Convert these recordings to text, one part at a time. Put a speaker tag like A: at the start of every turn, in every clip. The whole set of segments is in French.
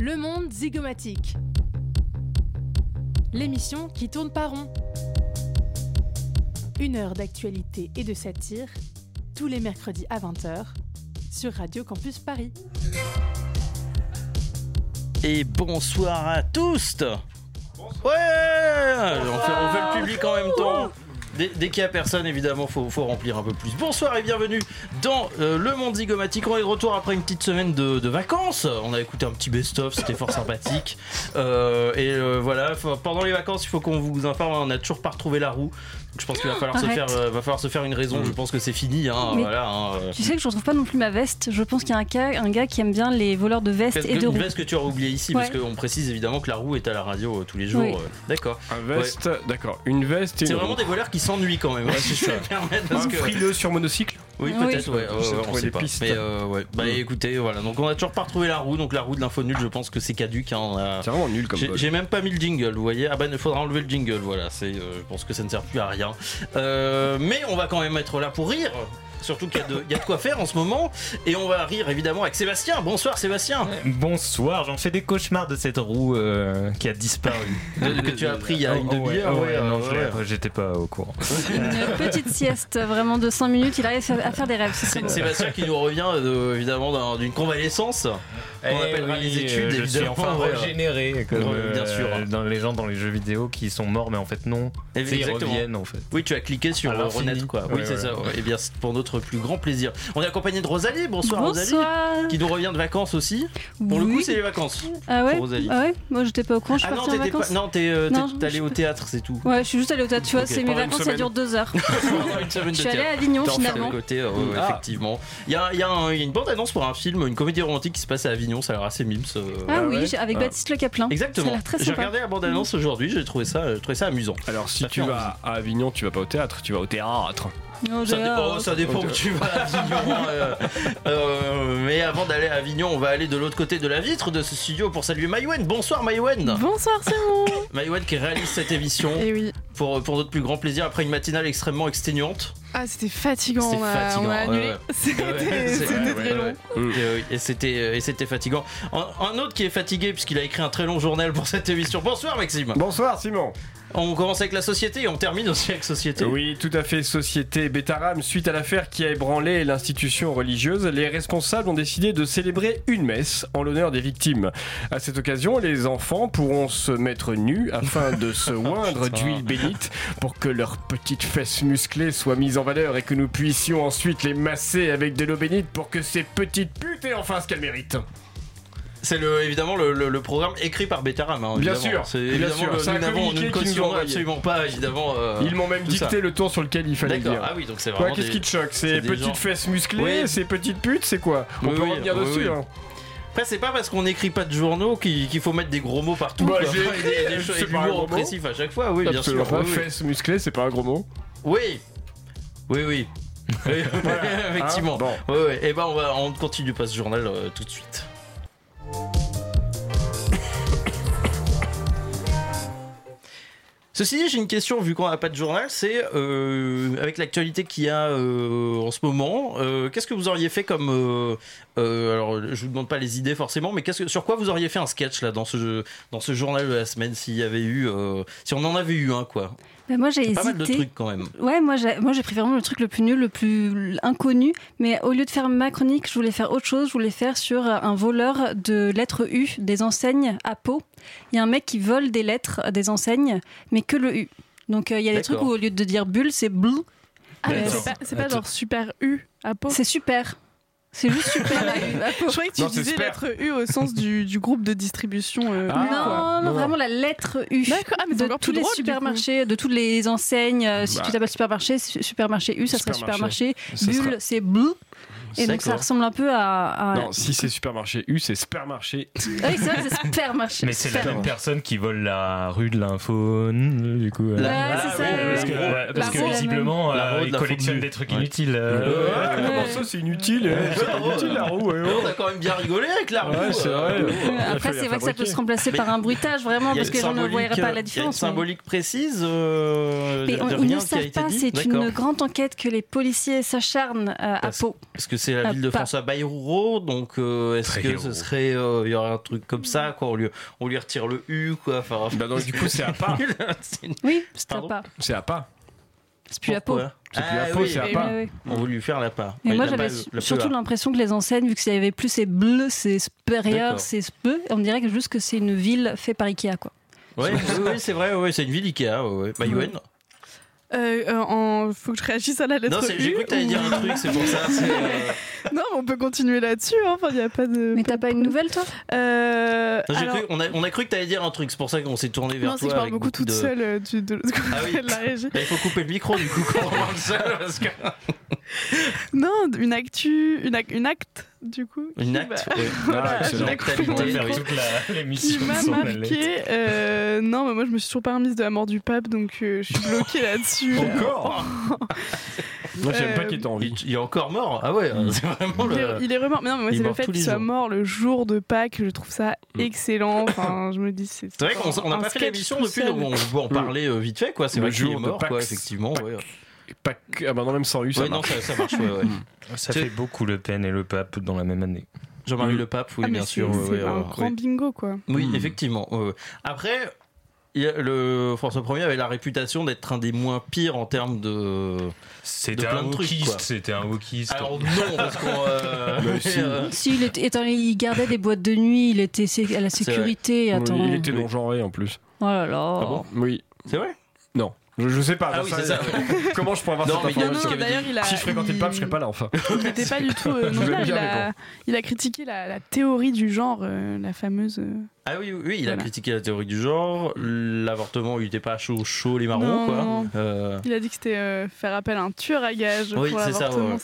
A: Le monde zygomatique. L'émission qui tourne pas rond. 1 heure d'actualité et de satire, tous les mercredis à 20h, sur Radio Campus Paris.
B: Et bonsoir à tous. Ouais, on fait le public en même temps. Dès qu'il n'y a personne, évidemment, faut remplir un peu plus. Bonsoir et bienvenue dans Le Monde Zygomatique. On est de retour après une petite semaine de vacances. On a écouté un petit best-of, c'était fort sympathique. Voilà, pendant les vacances, il faut qu'on vous informe, on n'a toujours pas retrouvé la roue. Donc je pense qu'il va falloir se faire une raison. Je pense que c'est fini.
C: Tu sais que je retrouve pas non plus ma veste. Je pense qu'il y a un gars qui aime bien les voleurs de vestes et de roues.
B: Une veste que tu aurais oublié ici, parce qu'on précise évidemment que la roue est à la radio tous les jours.
C: Oui.
B: D'accord.
D: D'accord. Une veste et
B: c'est
D: une
B: vraiment
D: roue.
B: des voleurs qui s'ennuient quand même. Si je peux me permettre. Parce que...
D: frileux sur monocycle.
B: Oui, peut-être, on sait pas.
D: Pistes.
B: Mais écoutez, voilà. Donc on a toujours pas retrouvé la roue. Donc la roue de l'info nulle, je pense que c'est caduc.
D: C'est vraiment nul comme vol.
B: J'ai même pas mis le jingle, vous voyez. Ah bah, il faudra enlever le jingle, voilà. Je pense que ça ne sert plus à rien. Mais on va quand même être là pour rire. Surtout qu'il y a de quoi faire en ce moment. Et on va rire évidemment avec Sébastien. Bonsoir Sébastien.
E: Bonsoir, j'en fais des cauchemars de cette roue qui a disparu.
B: Que tu as appris il y a une demi-heure.
E: J'étais pas au courant.
C: Une petite sieste vraiment de 5 minutes, il arrive à faire des rêves.
B: C'est Sébastien qui nous revient évidemment d'une convalescence. On appellera les études.
E: Je suis enfin régénéré comme
B: bien sûr.
E: dans les gens dans les jeux vidéo qui sont morts mais en fait non. Ils reviennent en fait.
B: Oui, tu as cliqué sur renaître quoi. Oui, c'est ça. Et bien pour notre plus grand plaisir. On est accompagné de Rosalie. Bonsoir. Rosalie. Qui nous revient de vacances aussi. Pour le coup, c'est les vacances.
C: Ah ouais.
B: Pour Rosalie.
C: Ah ouais. Moi, j'étais pas au courant. Je suis partie en vacances.
B: T'es allée au théâtre, c'est tout.
C: Ouais, je suis juste allée au théâtre. Tu vois, c'est mes vacances, ça dure 2 heures.
B: Une semaine de
C: je suis allée à Avignon finalement.
B: Effectivement. Il y a une bande annonce pour un film, une comédie romantique qui se passe à Avignon. Ça a l'air assez mimes.
C: Avec Baptiste Le Caplin.
B: Exactement.
C: Ça a l'air très
B: J'ai
C: sympa.
B: regardé la bande annonce aujourd'hui. J'ai trouvé ça amusant.
D: Alors si tu vas à Avignon, tu vas pas au théâtre, tu vas au théâtre.
B: Ça dépend où tu vas à Avignon. Mais avant d'aller à Avignon, on va aller de l'autre côté de la vitre de ce studio pour saluer Maïwen. Bonsoir Maïwen.
A: Bonsoir Simon.
B: Maïwen qui réalise cette émission.
A: Et oui.
B: Pour notre plus grand plaisir après une matinale extrêmement exténuante.
A: Ah, c'était fatigant. On a annulé. C'était très long.
B: Et c'était fatigant. Un autre qui est fatigué puisqu'il a écrit un très long journal pour cette émission. Bonsoir Maxime.
D: Bonsoir Simon.
B: On commence avec la société et on termine aussi avec société.
D: Oui, tout à fait. Société Betaram, suite à l'affaire qui a ébranlé l'institution religieuse, les responsables ont décidé de célébrer une messe en l'honneur des victimes. À cette occasion, les enfants pourront se mettre nus afin de se oindre d'huile bénite pour que leurs petites fesses musclées soient mises en valeur et que nous puissions ensuite les masser avec de l'eau bénite pour que ces petites putes aient enfin ce qu'elles méritent.
B: C'est évidemment le programme écrit par Betaram.
D: Bien sûr.
B: Nous ne cautionnons absolument pas, évidemment.
D: Ils m'ont même dicté le ton sur lequel il fallait dire.
B: Ah oui, donc c'est vraiment.
D: Qu'est-ce qui te choque? Ces petites fesses musclées, ces petites putes, c'est quoi? On peut revenir dessus. Hein.
B: Après, c'est pas parce qu'on n'écit pas de journaux qu'il faut mettre des gros mots partout. Et du mot oppressif à chaque fois. Oui, bien sûr.
D: Fesses musclées, c'est pas un gros mot?
B: Oui. Effectivement.
D: Bon.
B: Et ben on ne continue pas ce journal tout de suite. Ceci dit, j'ai une question, vu qu'on n'a pas de journal, c'est avec l'actualité qu'il y a en ce moment, qu'est-ce que vous auriez fait comme... alors, je vous demande pas les idées forcément, mais sur quoi vous auriez fait un sketch là dans ce journal de la semaine, s'il y avait eu... si on en avait eu un, quoi.
C: Moi j'ai hésité.
B: Pas mal de trucs quand même.
C: Ouais, moi j'ai pris vraiment le truc le plus nul, le plus inconnu. Mais au lieu de faire ma chronique, je voulais faire autre chose. Je voulais faire sur un voleur de lettres U des enseignes à Pau. Il y a un mec qui vole des lettres des enseignes, mais que le U. Donc il y a des trucs où au lieu de dire bulle, c'est bleu.
A: Ah, mais c'est pas genre super U à Pau.
C: C'est super. C'est juste super.
A: Je croyais que tu disais lettre U au sens du groupe de distribution.
C: Non, vraiment la lettre U.
A: D'accord, mais
C: de tous les supermarchés, de toutes les enseignes. Si tu t'appelles supermarché U, ça serait supermarché. Bulle, c'est bleu. Et donc ça ressemble un peu à...
D: Non, si c'est supermarché U, c'est supermarché.
C: Oui, c'est vrai que c'est supermarché.
E: Mais c'est la même personne qui vole la rue de l'info, du coup.
C: C'est ça.
E: Parce que visiblement, il collectionne des trucs inutiles.
D: Comment ça, c'est inutile? C'est pas inutile la roue.
B: On a quand même bien rigolé avec la roue.
D: Ouais, c'est vrai.
C: Après, c'est vrai que ça peut se remplacer par un bruitage, vraiment, parce que les gens ne voyeraient pas la différence.
B: Il y a une symbolique précise.
C: Mais ils ne savent pas, c'est une grande enquête que les policiers s'acharnent à Pau.
B: Parce que c'est la ville de François Bayrou, donc est-ce que ce serait, il y aurait un truc comme ça, quoi, on lui retire le U, quoi. Enfin,
D: donc du coup c'est à pas.
C: Oui, c'est à pas.
D: C'est à pas.
C: C'est plus à Pau.
D: C'est plus à Pau, c'est à pas.
B: On veut lui faire la pas.
C: Mais moi j'avais surtout l'impression que les enseignes, vu qu'il y avait plus ces bleus, ces supérieurs, ces speux, on dirait juste que c'est une ville faite par Ikea, quoi.
B: Oui, c'est vrai, c'est une ville Ikea. Bah, Yoann.
F: Faut que je réagisse à la lettre U.
B: Non, j'ai cru que t'allais dire un truc, c'est pour ça.
F: Non, mais on peut continuer là-dessus. Enfin, y a pas de.
C: Mais t'as pas une nouvelle, toi
B: on a cru que t'allais dire un truc, c'est pour ça qu'on s'est tourné vers toi.
F: Non, c'est que je parle beaucoup toute seule de la régie.
B: Il faut couper le micro du coup quand on parle seul parce que.
F: Non, une acte du coup.
B: Une acte, oui.
F: Une actualité. Qui m'a marqué. Non, mais moi je me suis toujours pas remise de la mort du pape, donc je suis bloquée là-dessus.
D: Encore. Moi j'aime pas qu'il est en vie.
B: Il est encore mort. Ah ouais, c'est vraiment
F: il est remort. Mais non, mais moi c'est le fait qu'il soit mort le jour de Pâques, je trouve ça excellent. Enfin, je me dis c'est
B: vrai qu'on n'a pas fait l'émission depuis, donc on peut en parler vite fait, quoi. C'est vrai qu'il est mort, quoi, effectivement.
D: Ah bah non, même sans U, ça marche.
B: Ça marche,
E: Ça fait beaucoup Le Pen et le pape dans la même année.
B: Jean-Marie Le Pape, oui, bien sûr.
F: C'est un grand bingo, quoi.
B: Oui, effectivement. Après, le François Ier avait la réputation d'être un des moins pires en termes de.
E: C'était un wokiste. C'était un wokiste.
B: Alors non, parce qu'on.
C: Si, il gardait des boîtes de nuit, il était à la sécurité.
D: Oui, il était non-genré en plus.
C: Oh là là.
B: Ah bon ?
D: Oui.
B: C'est vrai ?
D: Non. Je sais pas.
B: Ah oui, c'est ça.
D: Comment je pourrais avoir cette information ?
F: D'ailleurs,
D: si je fréquentais le pape, je serais pas là, enfin.
F: Il n'était pas du tout non-binaire. Il a critiqué la théorie du genre, la fameuse.
B: Ah oui, il a critiqué la théorie du genre. L'avortement, il n'était pas chaud les marrons,
F: non,
B: quoi.
F: Non. Il a dit que c'était faire appel à un tueur à gage pour l'avortement.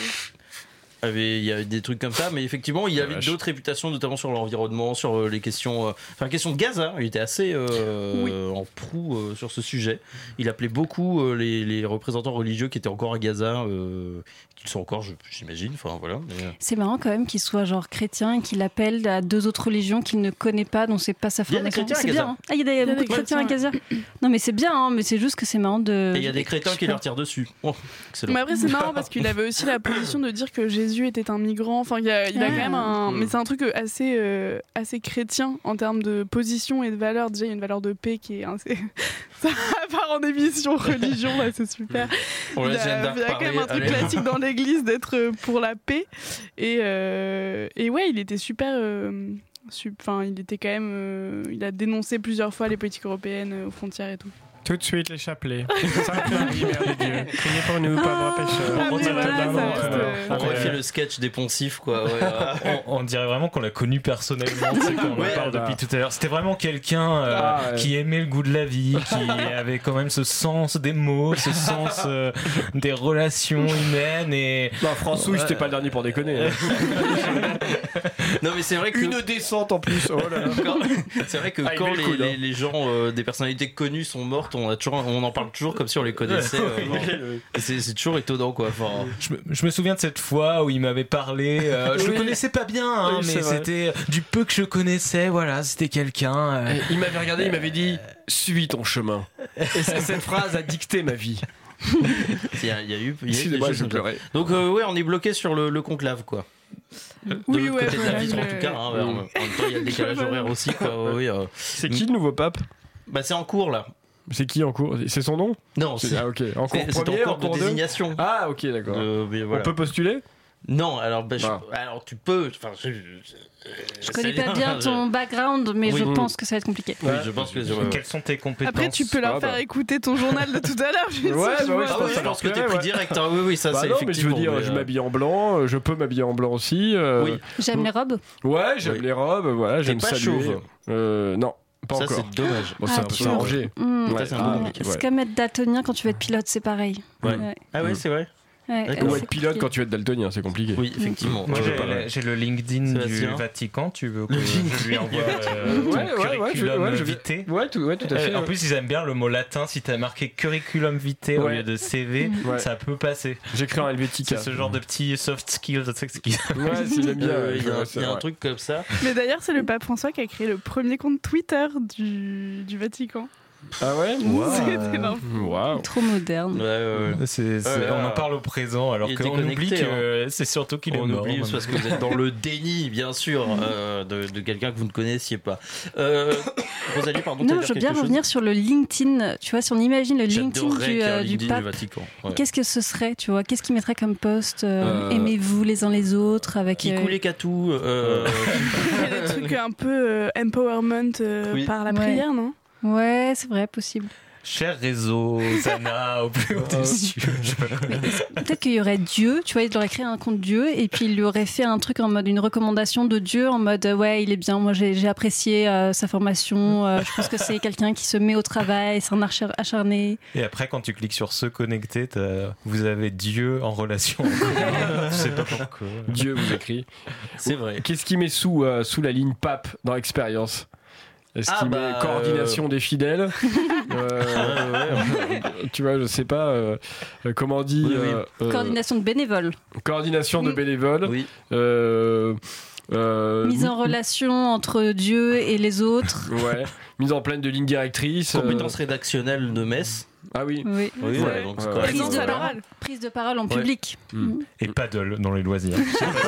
B: Il y avait des trucs comme ça, mais effectivement, il avait d'autres réputations, notamment sur l'environnement, sur les questions. Question de gaz, il était assez en proue sur ce sujet. Il appelait beaucoup les représentants religieux qui étaient encore à Gaza, qu'ils sont encore, j'imagine. Enfin, voilà.
C: C'est marrant quand même qu'il soit genre chrétien et qu'il appelle à deux autres religions qu'il ne connaît pas, dont c'est pas sa formation.
B: C'est bien.
C: Hein. Il y a beaucoup de chrétiens à Gaza. Non, mais c'est bien, hein, mais c'est juste que c'est marrant de.
B: Et il y a des crétins qui leur tirent dessus. Excellent.
F: Mais après, c'est marrant parce qu'il avait aussi la position de dire que Jésus était un migrant. Enfin, il a quand même un. Mais c'est un truc assez chrétien en termes de position et de valeur. Déjà, il y a une valeur de paix qui est assez. Ça part en émission religion, là, c'est super. Il y a quand même un truc classique dans l'église d'être pour la paix. Et ouais, il était super. Il était quand même. Il a dénoncé plusieurs fois les politiques européennes aux frontières et tout.
D: Tout de suite les chapelets. Sainte-Marie, Mère de Dieu. Priez pour nous, pauvres pécheurs.
B: On aurait fait le sketch des poncifs, quoi.
E: On dirait vraiment qu'on l'a connu personnellement. Quand on en parle depuis tout à l'heure. C'était vraiment quelqu'un qui aimait le goût de la vie, qui avait quand même ce sens des mots, ce sens des relations humaines. Et
D: François, c'était pas le dernier pour déconner.
B: Non, mais c'est vrai que
D: une descente en plus. Oh là là.
B: C'est vrai que quand les gens, des personnalités connues sont mortes, on en parle toujours comme si on les connaissait. C'est toujours étonnant, quoi. Enfin,
E: je me souviens de cette fois où il m'avait parlé. Je le connaissais pas bien, mais c'était du peu que je connaissais. Voilà, c'était quelqu'un.
D: Il m'avait regardé, il m'avait dit suis ton chemin. Et cette phrase a dicté ma vie.
B: Il y a eu des choses comme ça. Donc on est bloqué sur le conclave, quoi. De l'autre côté de la vitre, en tout cas. En même temps, il y a le décalage horaire aussi, quoi.
D: C'est qui le nouveau pape ?
B: C'est en cours, là.
D: C'est qui en cours ? C'est son nom ?
B: Non, c'est
D: ok. En cours premier,
B: en cours de désignation.
D: Ah, ok, d'accord.
B: Voilà.
D: On peut postuler ?
B: Non, alors tu peux.
C: Je connais pas bien ton background, mais je pense que ça va être compliqué.
B: Oui, je pense que
E: quelles sont tes compétences ?
F: Après, tu peux leur faire écouter ton journal de tout à l'heure.
B: Je pense que t'es pris direct. Oui, ça c'est effectivement.
D: Non, mais je veux dire, je m'habille en blanc, je peux m'habiller en blanc aussi.
B: Oui.
C: J'aime les robes.
D: Ouais, j'aime les robes, voilà, j'aime
B: pas
D: saluer.
B: chauve.
D: Non. Pas
B: ça,
D: encore.
B: c'est dommage.
D: C'est arrangé.
C: C'est comme être daltonien quand tu veux être pilote, c'est pareil.
B: Ah ouais, c'est vrai.
D: Ou être pilote quand tu veux être daltonien, c'est compliqué.
B: Oui, effectivement.
E: Moi, j'ai le LinkedIn du Vatican. Tu veux que je lui envoie curriculum vitae?
D: Ouais, tout à fait.
E: En plus, ils aiment bien le mot latin. Si t'as marqué curriculum vitae au lieu de CV, ça peut passer.
D: J'écris en Helvetica.
E: C'est ce genre de petit soft skills.
D: Ouais, c'est bien.
B: Il y a un truc comme ça.
F: Mais d'ailleurs, c'est le pape François qui a créé le premier compte Twitter du Vatican.
D: Ah ouais.
F: C'était l'info.
D: Waouh.
C: Trop moderne.
E: On en parle au présent alors qu'on oublie que c'est surtout qu'il est mort.
B: On oublie parce que vous êtes dans le déni, bien sûr, de quelqu'un que vous ne connaissiez pas. Rosalie, pardon.
C: Non, je veux bien revenir sur le LinkedIn. Tu vois, si on imagine le LinkedIn du
B: du
C: pape,
B: Vatican. Ouais.
C: qu'est-ce que ce serait, tu vois? Qu'est-ce qu'il mettrait comme post? Aimez-vous les uns les autres avec.
B: Qui coulait Catou.
F: Des trucs un peu empowerment par la prière, non?
C: Ouais, c'est vrai, possible.
E: Cher réseau, Zana, au plus haut des cieux.
C: Peut-être qu'il y aurait Dieu, tu vois, il aurait créé un compte Dieu et puis il lui aurait fait un truc en mode une recommandation de Dieu en mode ouais, il est bien, moi j'ai apprécié sa formation, je pense que c'est quelqu'un qui se met au travail, c'est un acharné.
E: Et après, quand tu cliques sur se connecter, vous avez Dieu en relation. Je sais pas pourquoi.
D: Dieu vous écrit.
B: C'est vrai.
D: Qu'est-ce qu'il met sous la ligne pape dans l'expérience? Est-ce qu'il met coordination des fidèles? Tu vois, je sais pas comment on dit.
C: Coordination de bénévoles.
D: Coordination de bénévoles.
B: Oui.
C: Mise en relation entre Dieu et les autres.
D: Ouais. Mise en place de lignes directrices.
B: Compétences rédactionnelles de messe.
D: Ah oui.
C: Oui.
B: Oui, ouais, donc c'est correct.
C: Prise de parole en public.
E: Et paddle dans les loisirs.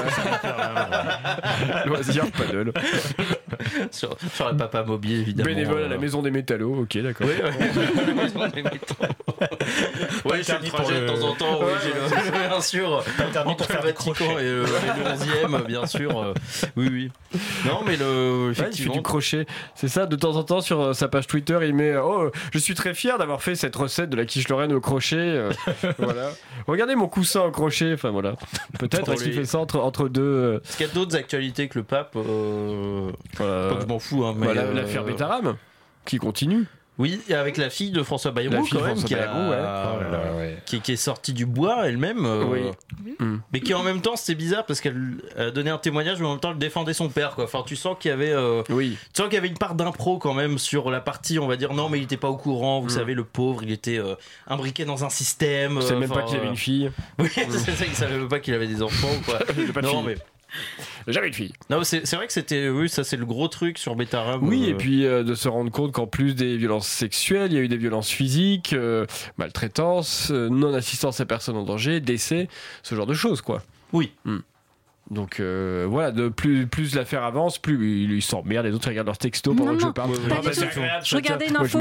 D: Loisirs, paddle.
B: sur le papa mobilier, évidemment.
D: Bénévole à la maison des métallos, ok, d'accord.
B: Oui, la maison des métallos. Ouais, je fais des trajets de temps en temps, oui, j'ai bien sûr. Entre le Vatican et le 11e, bien sûr. Oui. Non, mais
D: il fait du crochet. C'est ça, de temps en temps, sur sa page Twitter, il met je suis très fier d'avoir fait cette recette de la quiche Lorraine au crochet. Voilà. Regardez mon coussin au crochet. Enfin voilà. Peut-être qu'il fait ça entre deux.
B: Est-ce qu'il y a d'autres actualités que le pape pas que je m'en fous, hein, mais
D: l'affaire Bétarame qui continue.
B: Oui, et avec la fille de François Bayrou, quand même, qui est sortie du bois elle-même. Mais qui en même temps, c'était bizarre parce qu'elle a donné un témoignage, mais en même temps, elle défendait son père, quoi. Enfin, tu sens qu'il y avait, une part d'impro quand même sur la partie, on va dire, non, mais il était pas au courant. Vous savez, le pauvre, il était imbriqué dans un système.
D: Il savait même pas qu'il avait une fille.
B: Oui, c'est ça, il savait même pas qu'il avait des enfants, quoi.
D: Non, mais. Jamais une fille.
B: Non, c'est vrai que c'était. Oui, ça, c'est le gros truc sur Bétarame.
D: Oui, et puis de se rendre compte qu'en plus des violences sexuelles, il y a eu des violences physiques, maltraitance, non-assistance à personne en danger, décès, ce genre de choses, quoi.
B: Oui.
D: Donc voilà, de plus l'affaire avance, plus il s'emmerde, les autres regardent leurs textos pendant que je parle.
C: Je regardais une info.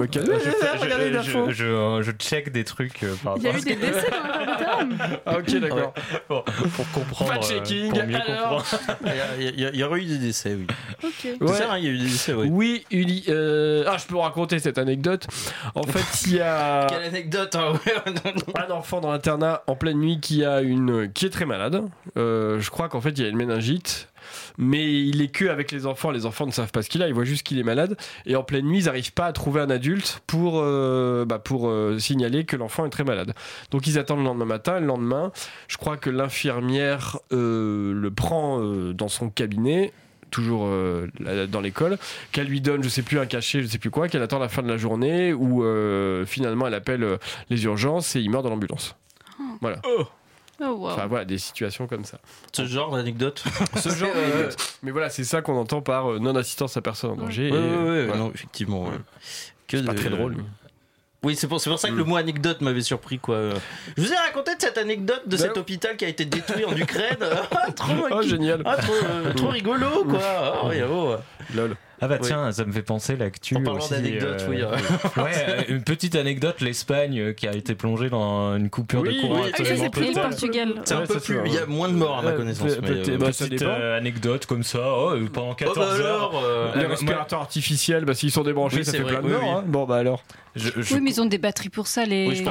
E: Je check des trucs par
F: Il y a eu des décès dans l'affaire Bétarame.
D: Ah ok, d'accord.
E: Bon, pour comprendre.
D: Fact-checking,
E: pour mieux
D: alors.
E: comprendre.
B: Il y aurait eu des décès, oui.
F: Ok.
B: C'est ça, hein, il y a eu des décès, oui.
D: Oui, je peux vous raconter cette anecdote. En fait, il y a
B: Quelle anecdote, hein,
D: un enfant dans l'internat en pleine nuit qui est très malade. Je crois qu'en fait, il y a une méningite. Mais il est que avec les enfants ne savent pas ce qu'il a, ils voient juste qu'il est malade, et en pleine nuit ils n'arrivent pas à trouver un adulte pour signaler que l'enfant est très malade. Donc ils attendent le lendemain matin, et le lendemain je crois que l'infirmière le prend dans son cabinet, toujours dans l'école, qu'elle lui donne je sais plus un cachet, je sais plus quoi, qu'elle attend la fin de la journée, où finalement elle appelle les urgences et il meurt dans l'ambulance. Voilà.
C: Oh, wow.
D: Enfin voilà, des situations comme ça.
B: Ce genre d'anecdote.
D: Mais voilà, c'est ça qu'on entend par non-assistance à personne en danger.
B: Voilà. Non, effectivement. Ouais.
D: C'est pas très drôle.
B: Oui, c'est pour ça que le mot anecdote m'avait surpris, quoi. Je vous ai raconté de cette anecdote de cet hôpital qui a été détruit en Ukraine.
D: Génial.
B: Trop rigolo, quoi.
D: Lol.
E: Ah bah tiens, ça me fait penser l'actu.
B: En parlant
E: aussi,
B: d'anecdotes, oui.
E: Une petite anecdote, l'Espagne qui a été plongée dans une coupure de courant absolument
C: c'est le
E: totale.
C: Portugal.
B: C'est un peu plus. Il y a moins de morts à ma connaissance.
E: Petite anecdote comme ça, pendant 14 heures.
D: Les respirateurs artificiels, s'ils sont débranchés, ça fait plein de morts. Bon bah alors.
C: Oui, mais ils ont des batteries pour ça, les.
B: Oui,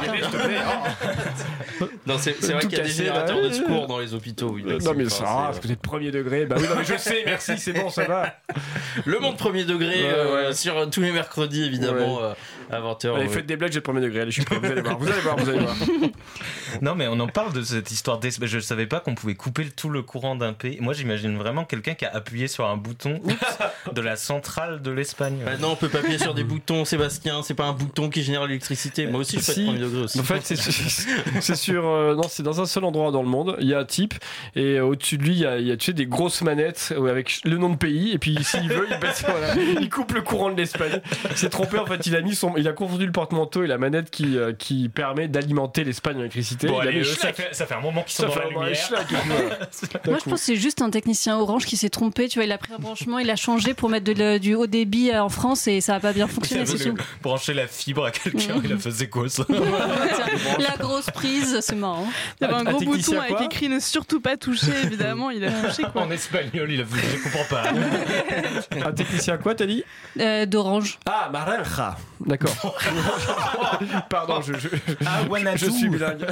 B: non, c'est vrai qu'il y a des générateurs de secours dans les hôpitaux. Oui,
D: non, mais ça va, parce que vous êtes premier degré. Bah oui, non, mais je sais, merci, c'est bon, ça va.
B: Le monde premier degré sur tous les mercredis, évidemment, à 20h.
D: Allez, faites des blagues, j'ai le premier degré. Allez, je suis prêt, vous allez voir.
E: Non, mais on en parle de cette histoire d'Espagne. Je ne savais pas qu'on pouvait couper tout le courant d'un pays. Moi, j'imagine vraiment quelqu'un qui a appuyé sur un bouton de la centrale de l'Espagne.
B: Bah non, on peut pas appuyer sur des boutons, Sébastien. C'est pas un bouton qui génère l'électricité. Moi aussi, je fais le premier degré aussi.
D: En fait, c'est sur. Non, c'est dans un seul endroit dans le monde. Il y a un type, et au-dessus de lui, il y a tu sais, des grosses manettes avec le nom de pays. Et puis, s'il veut, il coupe le courant de l'Espagne. Il s'est trompé, en fait, il a mis son. il a confondu le porte-manteau et la manette qui permet d'alimenter l'Espagne en électricité.
E: Bon, allez, ça fait un moment qu'ils sont dans la lumière.
C: Moi, je pense que c'est juste un technicien Orange qui s'est trompé. Tu vois, il a pris un branchement, il a changé pour mettre du haut débit en France et ça n'a pas bien fonctionné. C'est tout.
E: Brancher la fibre à quelqu'un, il a fait c'est quoi ça?
C: La grosse prise, c'est marrant.
F: Il y avait un gros bouton avec écrit ne surtout pas toucher, évidemment. Il a touché quoi.
E: En espagnol, il a fait je comprends pas.
D: Un technicien quoi, t'as dit?
C: D'Orange.
D: Ah, Naranja. D'accord. Pardon, je suis bilingue.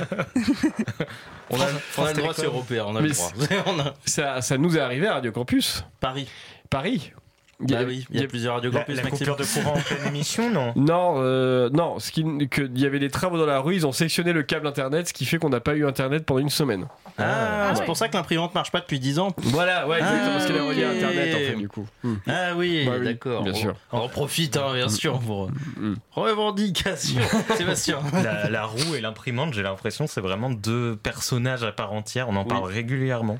B: On a le droit, c'est européen, on a le droit.
D: Ça nous est arrivé à Radio Campus.
B: Paris.
D: Il y
B: a plusieurs Radio Campus.
E: La coupure de courant en pleine émission, non?
D: Non, il y avait des travaux dans la rue, ils ont sectionné le câble internet, ce qui fait qu'on n'a pas eu internet pendant une semaine.
B: C'est pour ça que l'imprimante marche pas depuis 10 ans.
D: Voilà, ouais, exactement, parce qu'elle est reliée à internet en fait, du coup.
B: Ah oui,
D: oui,
B: d'accord.
D: Bien sûr.
B: On en profite, bien sûr, pour revendication. Sébastien.
E: La roue et l'imprimante, j'ai l'impression, c'est vraiment deux personnages à part entière. On en parle régulièrement.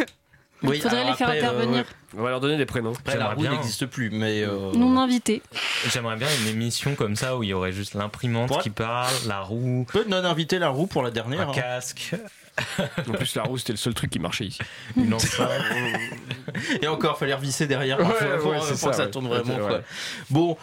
C: Il faudrait les faire intervenir.
D: On va leur donner des prénoms.
B: Après, la roue n'existe plus, mais...
C: Non invité.
E: J'aimerais bien une émission comme ça où il y aurait juste l'imprimante qui parle, la roue...
B: Peut non inviter la roue pour la dernière.
E: Un casque...
D: En plus, la roue, c'était le seul truc qui marchait ici.
E: Une enceinte.
B: Et encore, fallait revisser derrière pour que ça tourne vraiment. Quoi. Bon,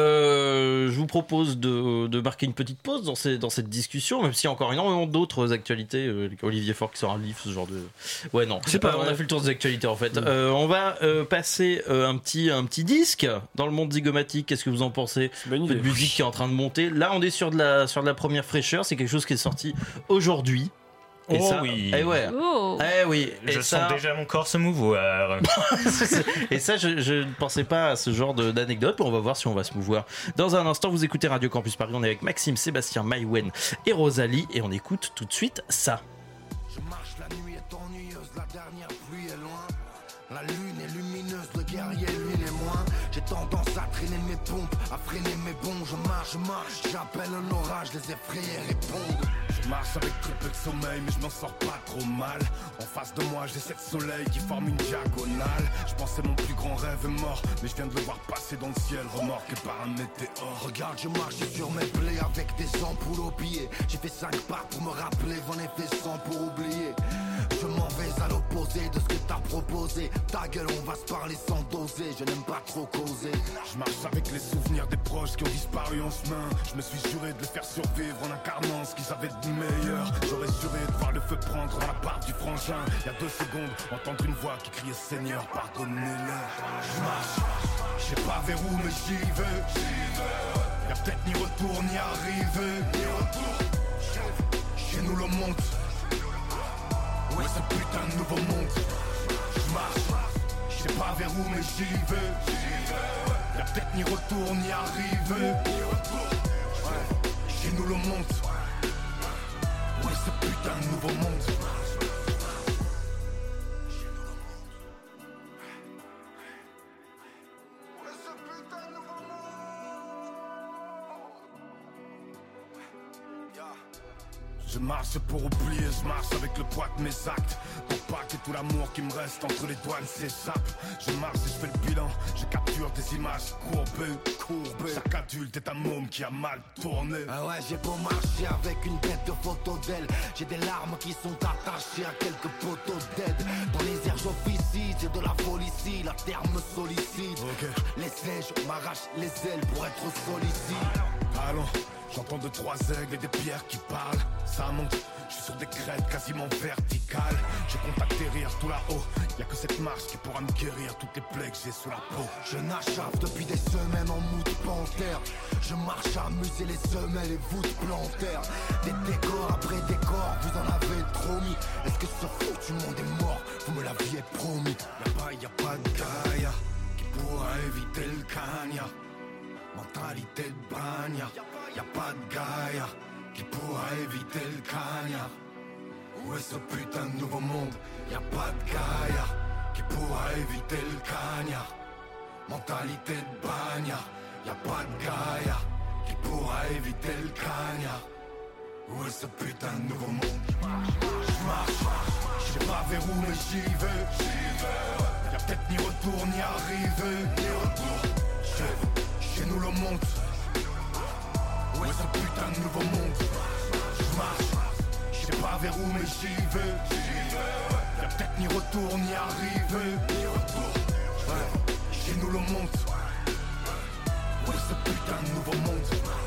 B: je vous propose de marquer une petite pause dans cette discussion, même s'il y a encore énormément d'autres actualités. Olivier Faure qui sort un livre, ce genre de... Ouais, non, c'est pas. On a fait le tour des actualités, en fait. On va passer un petit disque dans le monde zygomatique. Qu'est-ce que vous en pensez? Un peu de musique qui est en train de monter. Là, on est sur de la première fraîcheur. C'est quelque chose qui est sorti aujourd'hui. Et ça,
E: oui.
B: Oui.
E: Je sens déjà mon corps se mouvoir.
B: Et ça, je ne pensais pas à ce genre d'anecdote. On va voir si on va se mouvoir. Dans un instant, vous écoutez Radio Campus Paris. On est avec Maxime, Sébastien, Maïwen et Rosalie. Et on écoute tout de suite ça.
G: Je marche, la nuit est ennuyeuse, la dernière pluie est loin. La lune est lumineuse, le guerrier lui l'est moins. J'ai tendance à traîner mes pompes, à freiner mes bons. Je marche, j'appelle un orage, les effrayés répondent. Je marche avec très peu de sommeil, mais je m'en sors pas trop mal. En face de moi, j'ai 7 soleils qui forment une diagonale. Je pensais mon plus grand rêve est mort, mais je viens de le voir passer dans le ciel, remorqué par un météore. Regarde, je marche sur mes plaies avec des ampoules au pied. J'ai fait 5 pas pour me rappeler, j'en ai fait 100 pour oublier. Je m'en vais à l'opposé de ce que t'as proposé. Ta gueule, on va se parler sans doser, je n'aime pas trop causer. Je marche avec les souvenirs des proches qui ont disparu en chemin. Je me suis juré de les faire survivre en incarnant ce qu'ils avaient de meilleur. J'aurais juré de voir le feu prendre dans la part du frangin. Il y a 2 secondes, entendre une voix qui criait Seigneur, pardonnez-le. Je marche, je sais pas vers où mais j'y vais. Y'a peut-être ni retour ni arrivée. Chez nous le monde. Ouais, ce putain de nouveau monde. Je marche, je sais pas vers où mais j'y vais. Y'a peut-être ni retour ni arrivée. Ouais, chez nous le monde. Ouais, ce putain de nouveau monde. Je marche pour oublier, je marche avec le poids de mes actes. Pour pas que tout l'amour qui me reste entre les doigts ne s'échappe. Je marche et je fais le bilan, je capture des images courbées. Chaque adulte est un môme qui a mal tourné. Ah ouais, j'ai beau marcher avec une tête de photo d'elle. J'ai des larmes qui sont attachées à quelques poteaux d'aide. Dans les airs j'officie, c'est de la folie ici, la terre me sollicite. Laissez, je m'arrache les ailes pour être sollicite. Allons. J'entends 2-3 aigles et des pierres qui parlent. Ça monte, je suis sur des crêtes quasiment verticales. Je compte atterrir tout là-haut. Y'a que cette marche qui pourra me guérir toutes les plaies que j'ai sous la peau. Je n'achave depuis des semaines en mood panthère. Je marche à amuser les semelles et voûtes plantaires. Des décors après décors, vous en avez trop mis. Est-ce que ce foutu monde est mort? Vous me l'aviez promis. Là-bas y'a pas de gaïa qui pourra éviter le cagnard. Mentalité de bagnard. Y'a pas de gaillard qui pourra éviter le cagnard. Où est ce putain de nouveau monde? Y'a pas de gaillard qui pourra éviter le cagnard. Mentalité de bagnard. Y'a pas de gaillard qui pourra éviter le cagnard. Où est ce putain de nouveau monde? J'marche, je sais pas vers où mais j'y vais. Y'a peut-être ni retour ni arrivée. Chez nous le monde. ce putain de nouveau monde. Je marche, je sais pas vers où mais j'y vais. Y'a peut-être ni retour ni arrivée. Ouais, chez nous le monde. Ouais, ce putain de nouveau monde.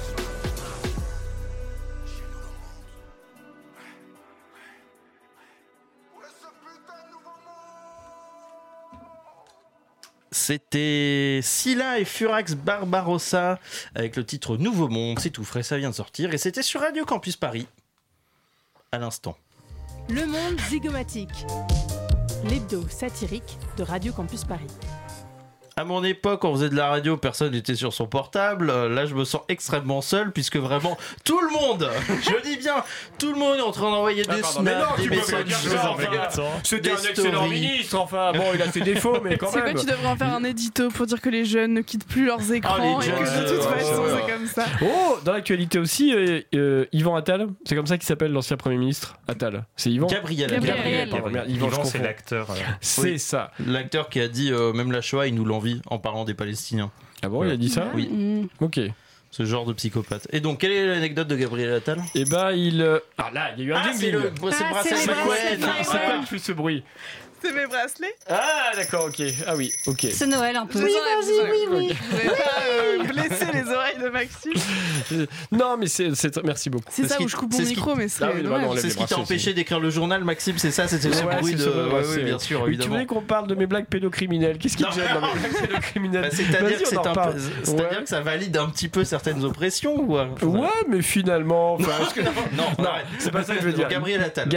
B: C'était Scylla et Furax Barbarossa avec le titre Nouveau Monde, c'est tout frais, ça vient de sortir et c'était sur Radio Campus Paris à l'instant.
A: Le monde zygomatique, l'hebdo satirique de Radio Campus Paris.
B: À mon époque, on faisait de la radio, personne n'était sur son portable. Là, je me sens extrêmement seul puisque vraiment tout le monde, je dis bien, tout le monde est en train d'envoyer des snaps, des messages.
D: C'était un excellent ministre, enfin bon, il a ses défauts, mais quand même.
F: C'est quoi, tu devrais en faire un édito pour dire que les jeunes ne quittent plus leurs écrans et que de toute façon c'est comme ça.
D: Oh, dans l'actualité aussi, Yvan Attal, c'est comme ça qu'il s'appelle l'ancien Premier ministre. Attal, c'est Yvan.
B: Gabriel.
D: Pardon, merde,
E: Yvan, c'est l'acteur.
D: C'est ça.
B: L'acteur qui a dit même la Shoah, il nous l'envie en parlant des Palestiniens.
D: Ah bon, il a dit ça?
B: Oui.
D: Ok.
B: Ce genre de psychopathe. Et donc, quelle est l'anecdote de Gabriel Attal?
D: Eh ben, il. Ah là, il y a eu un
B: c'est le bracelet McQueen.
D: C'est quoi qui fait ce bruit?
F: C'est mes bracelets.
D: Ah d'accord, ok. Ah oui, ok.
C: C'est Noël un peu.
F: Oui, vas-y. Je voudrais pas blesser les oreilles de Maxime.
D: Non, mais c'est merci beaucoup.
F: C'est ça où je coupe mon micro, mais c'est
B: c'est ce qui t'a empêché d'écrire le journal, Maxime, c'est ça? C'était ce bruit de... Oui, bien sûr, évidemment.
D: Tu voulais qu'on parle de mes blagues pédocriminelles? Qu'est-ce qui te gêne dans mes blagues pédocriminelles?
B: C'est-à-dire que ça valide un petit peu certaines oppressions ou...
D: Ouais, mais finalement...
B: Non,
D: c'est pas ça que je veux dire.
B: Gabriel Attal.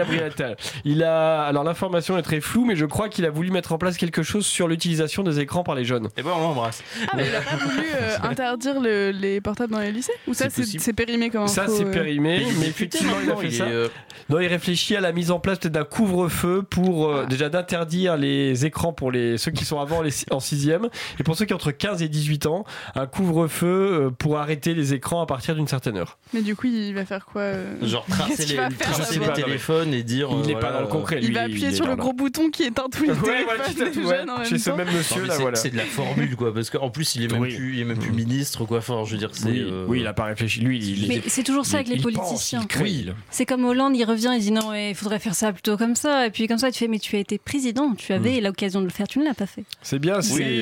D: Alors l'information est très floue, mais je crois qu'il a voulu mettre en place quelque chose sur l'utilisation des écrans par les jeunes.
B: Eh ben on l'embrasse.
F: Ah mais il a pas voulu interdire les portables dans les lycées? Ou ça c'est périmé comme info?
D: Ça c'est périmé, mais effectivement il a fait ça. Non, il réfléchit à la mise en place peut-être d'un couvre-feu pour déjà d'interdire les écrans pour ceux qui sont avant en 6e et pour ceux qui ont entre 15 et 18 ans, un couvre-feu pour arrêter les écrans à partir d'une certaine heure.
F: Mais du coup il va faire quoi?
B: Genre tracer les téléphones et dire...
D: Il n'est pas dans le concret.
F: Il va appuyer sur le gros bouton qui éteint tous les téléphones des jeunes en même temps.
D: Chez ce même monsieur là, voilà.
B: C'est de la formule quoi, parce qu'en plus il est même plus ministre quoi. Enfin, je veux dire,
D: oui, il a pas réfléchi. Lui,
C: mais c'est toujours ça avec les politiciens.
D: Oui.
C: C'est comme Hollande, il revient, il dit non, il faudrait faire ça plutôt comme ça. Et puis comme ça, tu fais, mais tu as été président, tu avais l'occasion de le faire, tu ne l'as pas fait.
D: C'est bien.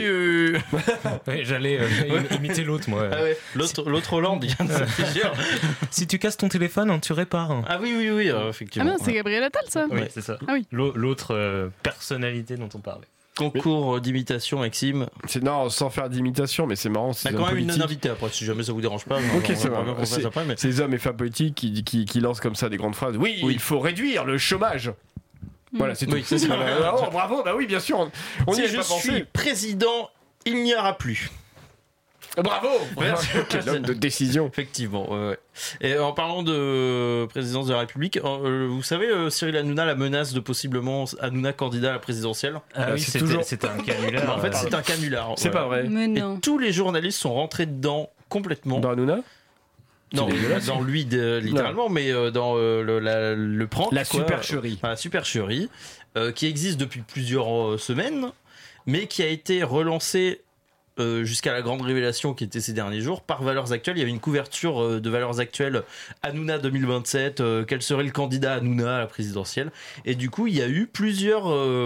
E: J'allais imiter l'autre moi.
B: Ah ouais. L'autre Hollande, il vient de s'afficher.
E: Si tu casses ton téléphone, tu répares.
B: Ah oui, effectivement.
F: Ah non, c'est Gabriel Attal ça.
E: Oui, c'est ça.
F: Ah oui.
E: L'autre personnalité dont on parlait.
B: Concours d'imitation, Maxime.
D: Non, sans faire d'imitation, mais c'est marrant.
B: On a quand même une non-invitée après, si jamais ça vous dérange pas.
D: Ok, c'est vrai. C'est les hommes et femmes politiques qui lancent comme ça des grandes phrases. Oui, il faut réduire le chômage. Voilà, c'est tout.
B: Oui, c'est ça.
D: Oh, bravo, bah oui, bien sûr. On y est pas pensé.
B: Je suis président, il n'y aura plus.
D: Bravo. Quel homme de décision.
B: Effectivement. Ouais. Et en parlant de présidence de la République, vous savez, Cyril Hanouna, la menace de possiblement Hanouna candidat à la présidentielle.
E: Ah oui, c'était un canular.
B: En fait, c'est un canular.
D: C'est pas vrai.
C: Mais non.
B: Et tous les journalistes sont rentrés dedans complètement.
D: Dans Hanouna?
B: Non, dans lui littéralement, mais dans le prank.
D: La supercherie.
B: La supercherie, qui existe depuis plusieurs semaines, mais qui a été relancée jusqu'à la grande révélation qui était ces derniers jours par Valeurs Actuelles. Il y avait une couverture de Valeurs Actuelles Hanouna 2027, quel serait le candidat Hanouna à la présidentielle, et du coup il y a eu plusieurs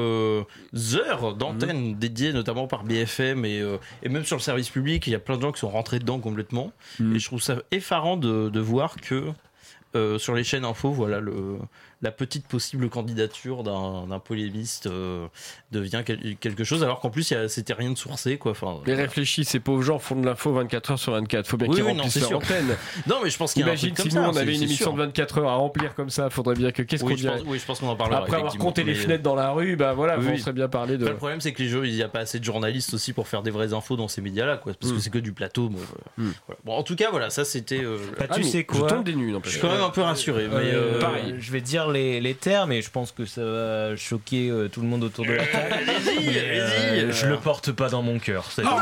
B: heures d'antenne dédiées notamment par BFM et même sur le service public. Il y a plein de gens qui sont rentrés dedans complètement et je trouve ça effarant de voir que sur les chaînes info, voilà, la petite possible candidature d'un polémiste devient quelque chose, alors qu'en plus c'était rien de sourcé quoi. Enfin,
D: mais réfléchis, ces pauvres gens font de l'info 24 heures sur 24. Faut bien qu'ils remplissent leur antenne.
B: Non, mais je pense qu'il y a un truc comme ça.
D: Imagine si nous on avait une émission de 24 heures à remplir comme ça, faudrait bien que qu'est-ce qu'on dirait.
B: Oui, je pense qu'on en parlera.
D: Après avoir compté les fenêtres dans la rue, bah voilà, on serait bien parlé de.
B: Le problème c'est que il n'y a pas assez de journalistes aussi pour faire des vraies infos dans ces médias-là, quoi, parce que c'est que du plateau. Voilà. Bon, en tout cas, voilà, ça c'était.
E: Tu sais quoi ?
D: Je tombe des nues.
B: Je suis quand même un peu rassuré.
E: Pareil, je vais dire les termes et je pense que ça va choquer tout le monde autour de la table.
B: Allez-y.
E: Je le porte pas dans mon cœur.
C: Non,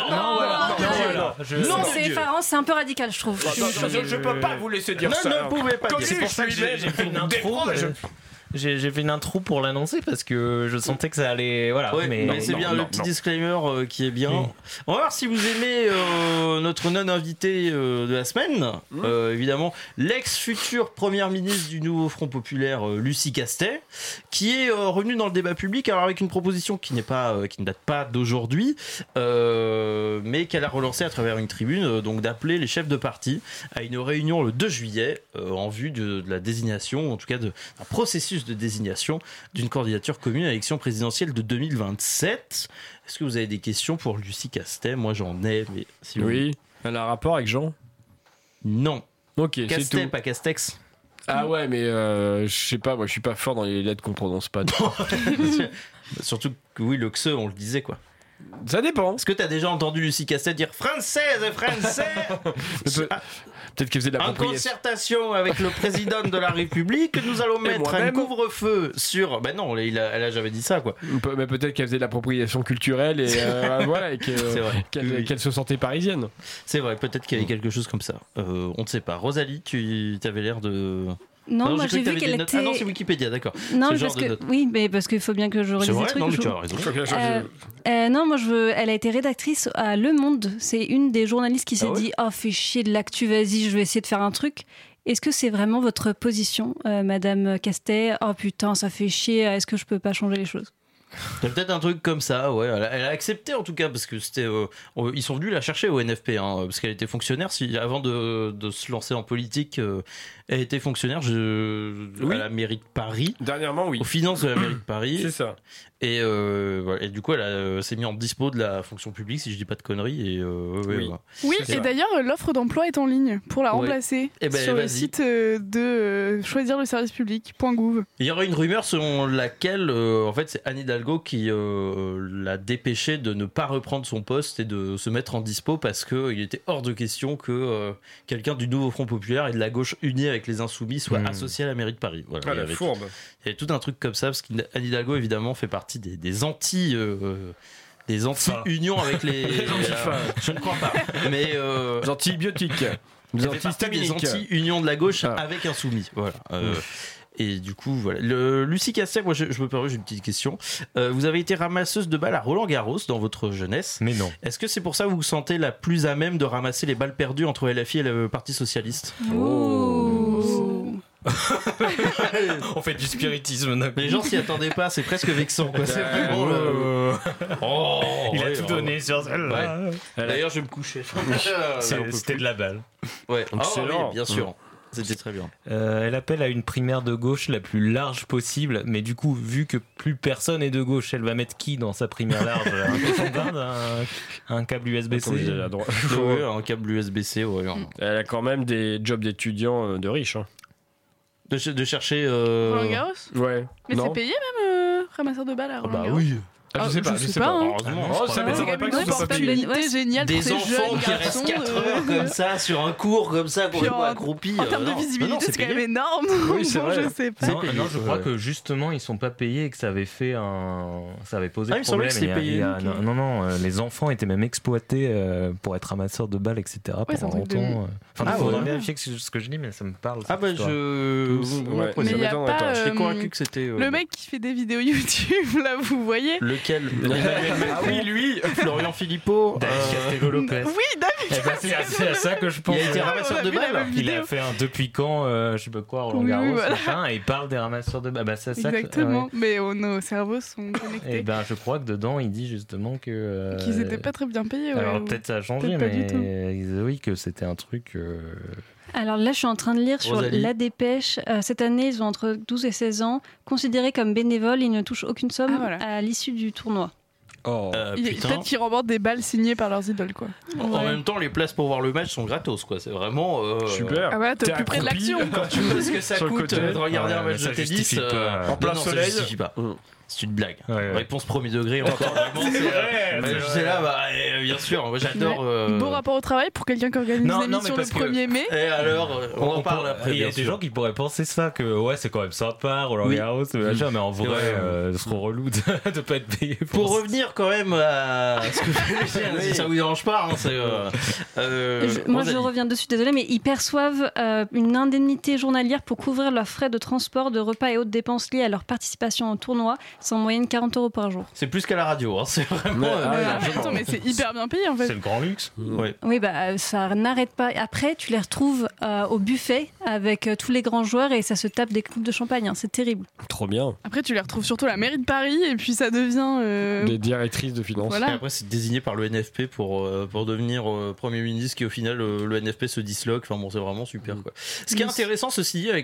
C: c'est effarant, c'est un peu radical, je trouve.
D: Je peux pas vous laisser dire ça.
B: Ne pouvez pas.
E: C'est pour ça que j'ai fait une intro. J'ai fait une intro pour l'annoncer parce que je sentais que ça allait. Voilà.
B: Ouais, mais c'est bien le petit disclaimer qui est bien. On va voir si vous aimez notre non-invité de la semaine. Évidemment, l'ex-future première ministre du nouveau Front Populaire, Lucie Castet, qui est revenue dans le débat public, alors avec une proposition qui ne date pas d'aujourd'hui, mais qu'elle a relancée à travers une tribune, donc d'appeler les chefs de parti à une réunion le 2 juillet en vue de la désignation, en tout cas d'un processus de désignation d'une candidature commune à l'élection présidentielle de 2027. Est-ce que vous avez des questions pour Lucie Castet ? Moi j'en ai, mais si
D: Oui, elle a un rapport avec Jean ?
B: Non.
D: Ok, c'est
B: Castet,
D: tout.
B: pas Castex.
D: Ah ouais, mais je sais pas, moi je suis pas fort dans les lettres qu'on prononce pas.
B: Surtout que oui, le xe, on le disait quoi.
D: Ça dépend.
B: Est-ce que t'as déjà entendu Lucie Castet dire française et français
D: Peut-être qu'elle faisait de la
B: en
D: propriété.
B: concertation avec le président de la République, nous allons mettre un
D: moi-même.
B: couvre-feu sur. Ben non, elle a jamais dit ça quoi.
D: Mais peut-être qu'elle faisait de l'appropriation culturelle et voilà, et
B: C'est vrai.
D: qu'elle se sentait parisienne.
B: C'est vrai, peut-être qu'il y avait quelque chose comme ça. On ne sait pas. Rosalie, tu avais l'air de.
C: Non, moi
B: cru
C: j'ai
B: que
C: vu
B: t'avais
C: qu'elle
B: des notes.
C: était.
B: Ah non, c'est Wikipédia, d'accord.
C: Non,
B: C'est le
C: parce
B: genre de
C: que
B: note.
C: oui, mais parce qu'il faut bien que je relise
B: C'est
C: des
B: vrai,
C: trucs.
B: non, mais tu as raison.
C: Non, moi elle a été rédactrice à Le Monde. C'est une des journalistes qui s'est
B: Ah ouais
C: dit fais chier de l'actu, vas-y, je vais essayer de faire un truc. Est-ce que c'est vraiment votre position, Madame Castet ? Oh putain, ça fait chier, est-ce que je peux pas changer les choses ?
B: Il y a peut-être un truc comme ça, ouais. Elle a accepté en tout cas, parce que c'était. Ils sont venus la chercher au NFP, parce qu'elle était fonctionnaire. Avant de se lancer en politique, elle était fonctionnaire à la mairie de Paris.
D: Dernièrement, oui.
B: Aux finances de la mairie de Paris.
D: C'est ça.
B: Et, voilà. Et du coup, elle s'est mise en dispo de la fonction publique, si je dis pas de conneries. Et,
D: Oui.
B: voilà.
F: Oui,
B: C'est
F: et
B: ça.
F: d'ailleurs, l'offre d'emploi est en ligne pour la
B: Ouais.
F: remplacer
B: Eh ben,
F: sur le
B: vas-y.
F: site de choisir le service public.gouv.
B: Il y aurait une rumeur selon laquelle, en fait, c'est Anne Hidalgo qui l'a dépêché de ne pas reprendre son poste et de se mettre en dispo parce qu'il était hors de question que quelqu'un du nouveau Front Populaire et de la gauche unie avec les Insoumis soit associé à la mairie de Paris. Voilà.
D: Ah,
B: Il y
D: la
B: avait
D: fourbe.
B: Il y avait tout un truc comme ça parce qu'Anne Hidalgo, évidemment, fait partie des anti... des anti-unions avec les... je ne crois pas. Mais...
D: Les antibiotiques. Les
B: elle fait partie des
D: antihistaminiques.
B: anti-unions de la gauche
D: Ah.
B: avec Insoumis. Voilà. Et du coup, voilà. Lucie Castet, moi, je me permets, j'ai une petite question. Vous avez été ramasseuse de balles à Roland-Garros dans votre jeunesse.
E: Mais non.
B: Est-ce que c'est pour ça que vous vous sentez la plus à même de ramasser les balles perdues entre LFI et le Parti Socialiste ?
E: On fait du spiritisme d'un coup.
B: Les gens s'y attendaient pas, c'est presque vexant. Quoi. C'est vraiment le... Oh,
E: Il a
B: ouais,
E: tout
B: ouais.
E: donné sur celle-là.
B: D'ailleurs, je vais me coucher.
E: C'était de la balle.
B: Ouais.
D: Excellent.
B: Oui, bien sûr. C'était très bien.
E: Elle appelle à une primaire de gauche la plus large possible, mais du coup, vu que plus personne est de gauche, elle va mettre qui dans sa primaire large ? Un téléphone d'Inde, un câble USB-C.
D: À droite.
B: Ouais, un câble USB-C, ouais.
D: Elle a quand même des jobs d'étudiants de riches. Hein.
B: De chercher.
F: Roland Garros.
D: Ouais.
F: Mais
D: Non.
F: c'est payé même ramasseur de balles à Roland Garros.
D: Ah, je sais pas.
F: je sais pas, hein.
B: Heureusement,
D: Oh,
B: je
D: ça
B: crois.
D: m'étonnerait pas que
F: Une
D: ce soit pas
F: opportunité
D: payé.
F: géniale pour
B: Des
F: ces
B: enfants
F: jeunes
B: qui restent
F: garçons,
B: 4 heures comme ça sur un cours comme ça
F: Puis
B: complètement
F: en-
B: accroupis.
F: En termes de
B: non.
F: visibilité,
B: Non,
F: c'est quand même
B: payé.
F: énorme.
D: Oui, c'est
F: Bon,
D: vrai.
F: je sais pas.
B: C'est
E: Non,
B: payé,
E: non, je crois
B: ouais.
E: que justement ils sont pas payés et que ça avait fait ça avait posé
B: Ah, il me semblait
E: problème.
B: que c'était
E: Il y a-
B: payé, ok.
E: Non, les enfants étaient même exploités pour être ramasseurs de balles, etc.
F: Ouais, c'est un
E: pendant
F: truc de-
E: longtemps. Enfin,
B: Ah,
E: il faudra
B: ouais.
E: vérifier ce que je dis, mais ça me parle.
B: Ah
E: cette
B: bah
E: histoire.
D: Ouais.
F: Mais
D: ça
F: il y a
D: m'étonnerait
F: pas,
D: pas.
B: J'étais
F: Euh,
B: convaincu que c'était.
F: Le mec qui fait des vidéos YouTube, là, vous voyez.
B: Lequel
D: Ah oui, lui.
B: Florian Philippot.
E: David Castello-Lopez.
F: Oui, David.
E: Eh ben, c'est à ça que je pense.
B: Il a été
F: Ouais,
B: ramasseur
F: on a
B: de
F: vu la
B: balles.
F: même
E: Il a
F: vidéo.
E: fait un depuis quand, je sais pas quoi, Roland
F: Oui,
E: Garros,
F: oui, voilà.
E: machin, et il parle des ramasseurs de balles. Bah, c'est ça.
F: Exactement.
E: Ouais.
F: Mais nos cerveaux sont
E: Et
F: connectés.
E: ben, je crois que dedans, il dit justement que.
F: Qu'ils étaient pas très bien payés.
E: Alors
F: ouais.
E: peut-être ça a changé,
F: peut-être pas du
E: mais ils disaient oui que c'était un truc.
C: Alors là, je suis en train de lire sur
B: Rosalie.
C: La Dépêche. Cette année, ils ont entre 12 et 16 ans. Considérés comme bénévoles, ils ne touchent aucune somme
F: Ah, voilà.
C: à l'issue du tournoi.
D: Oh.
B: Putain.
F: Peut-être qu'ils remportent des balles signées par leurs idoles, quoi.
B: En même temps, les places pour voir le match sont gratos, quoi. C'est vraiment.
D: Super.
F: Ah voilà, t'es
D: T'es
F: plus près de
D: accroupi.
F: l'action.
B: Quand tu vois ce que ça
D: Sur le
B: coûte
D: côté.
B: de regarder un
E: Ouais,
B: match
E: mais
B: de
E: ça
B: tennis
E: justifie pas.
D: En plein
B: non, ça
D: soleil.
B: justifie pas. C'est une blague.
E: Ouais.
B: Réponse premier degré encore. Vraiment, c'est là, bien sûr. Moi, j'adore.
F: Beau rapport au travail pour quelqu'un qui organise l'émission le 1er mai.
B: Et alors, on en parle après.
E: Il y a des gens qui pourraient penser ça, que c'est quand même sympa, Roland Garros, mais en vrai, c'est trop relou de pas être payé
B: pour revenir quand même à ce que je si ça vous dérange pas.
C: Moi, je reviens dessus, désolé, mais ils perçoivent une indemnité journalière pour couvrir leurs frais de transport, de repas et autres dépenses liées à leur participation au tournoi. C'est en moyenne 40 € par jour.
B: C'est plus qu'à la radio, c'est vraiment.
F: Attends, mais c'est hyper bien payé en fait.
E: C'est le grand luxe.
B: Ouais.
C: Oui, ça n'arrête pas. Après, tu les retrouves au buffet avec tous les grands joueurs et ça se tape des coupes de champagne. C'est terrible.
D: Trop bien.
F: Après, tu les retrouves surtout à la mairie de Paris et puis ça devient.
D: Des directrices de finances.
F: Voilà.
B: Et après, c'est désigné par le NFP pour devenir Premier ministre, qui au final, le NFP se disloque. Enfin bon, c'est vraiment super, quoi. Ce qui est intéressant, ceci dit, avec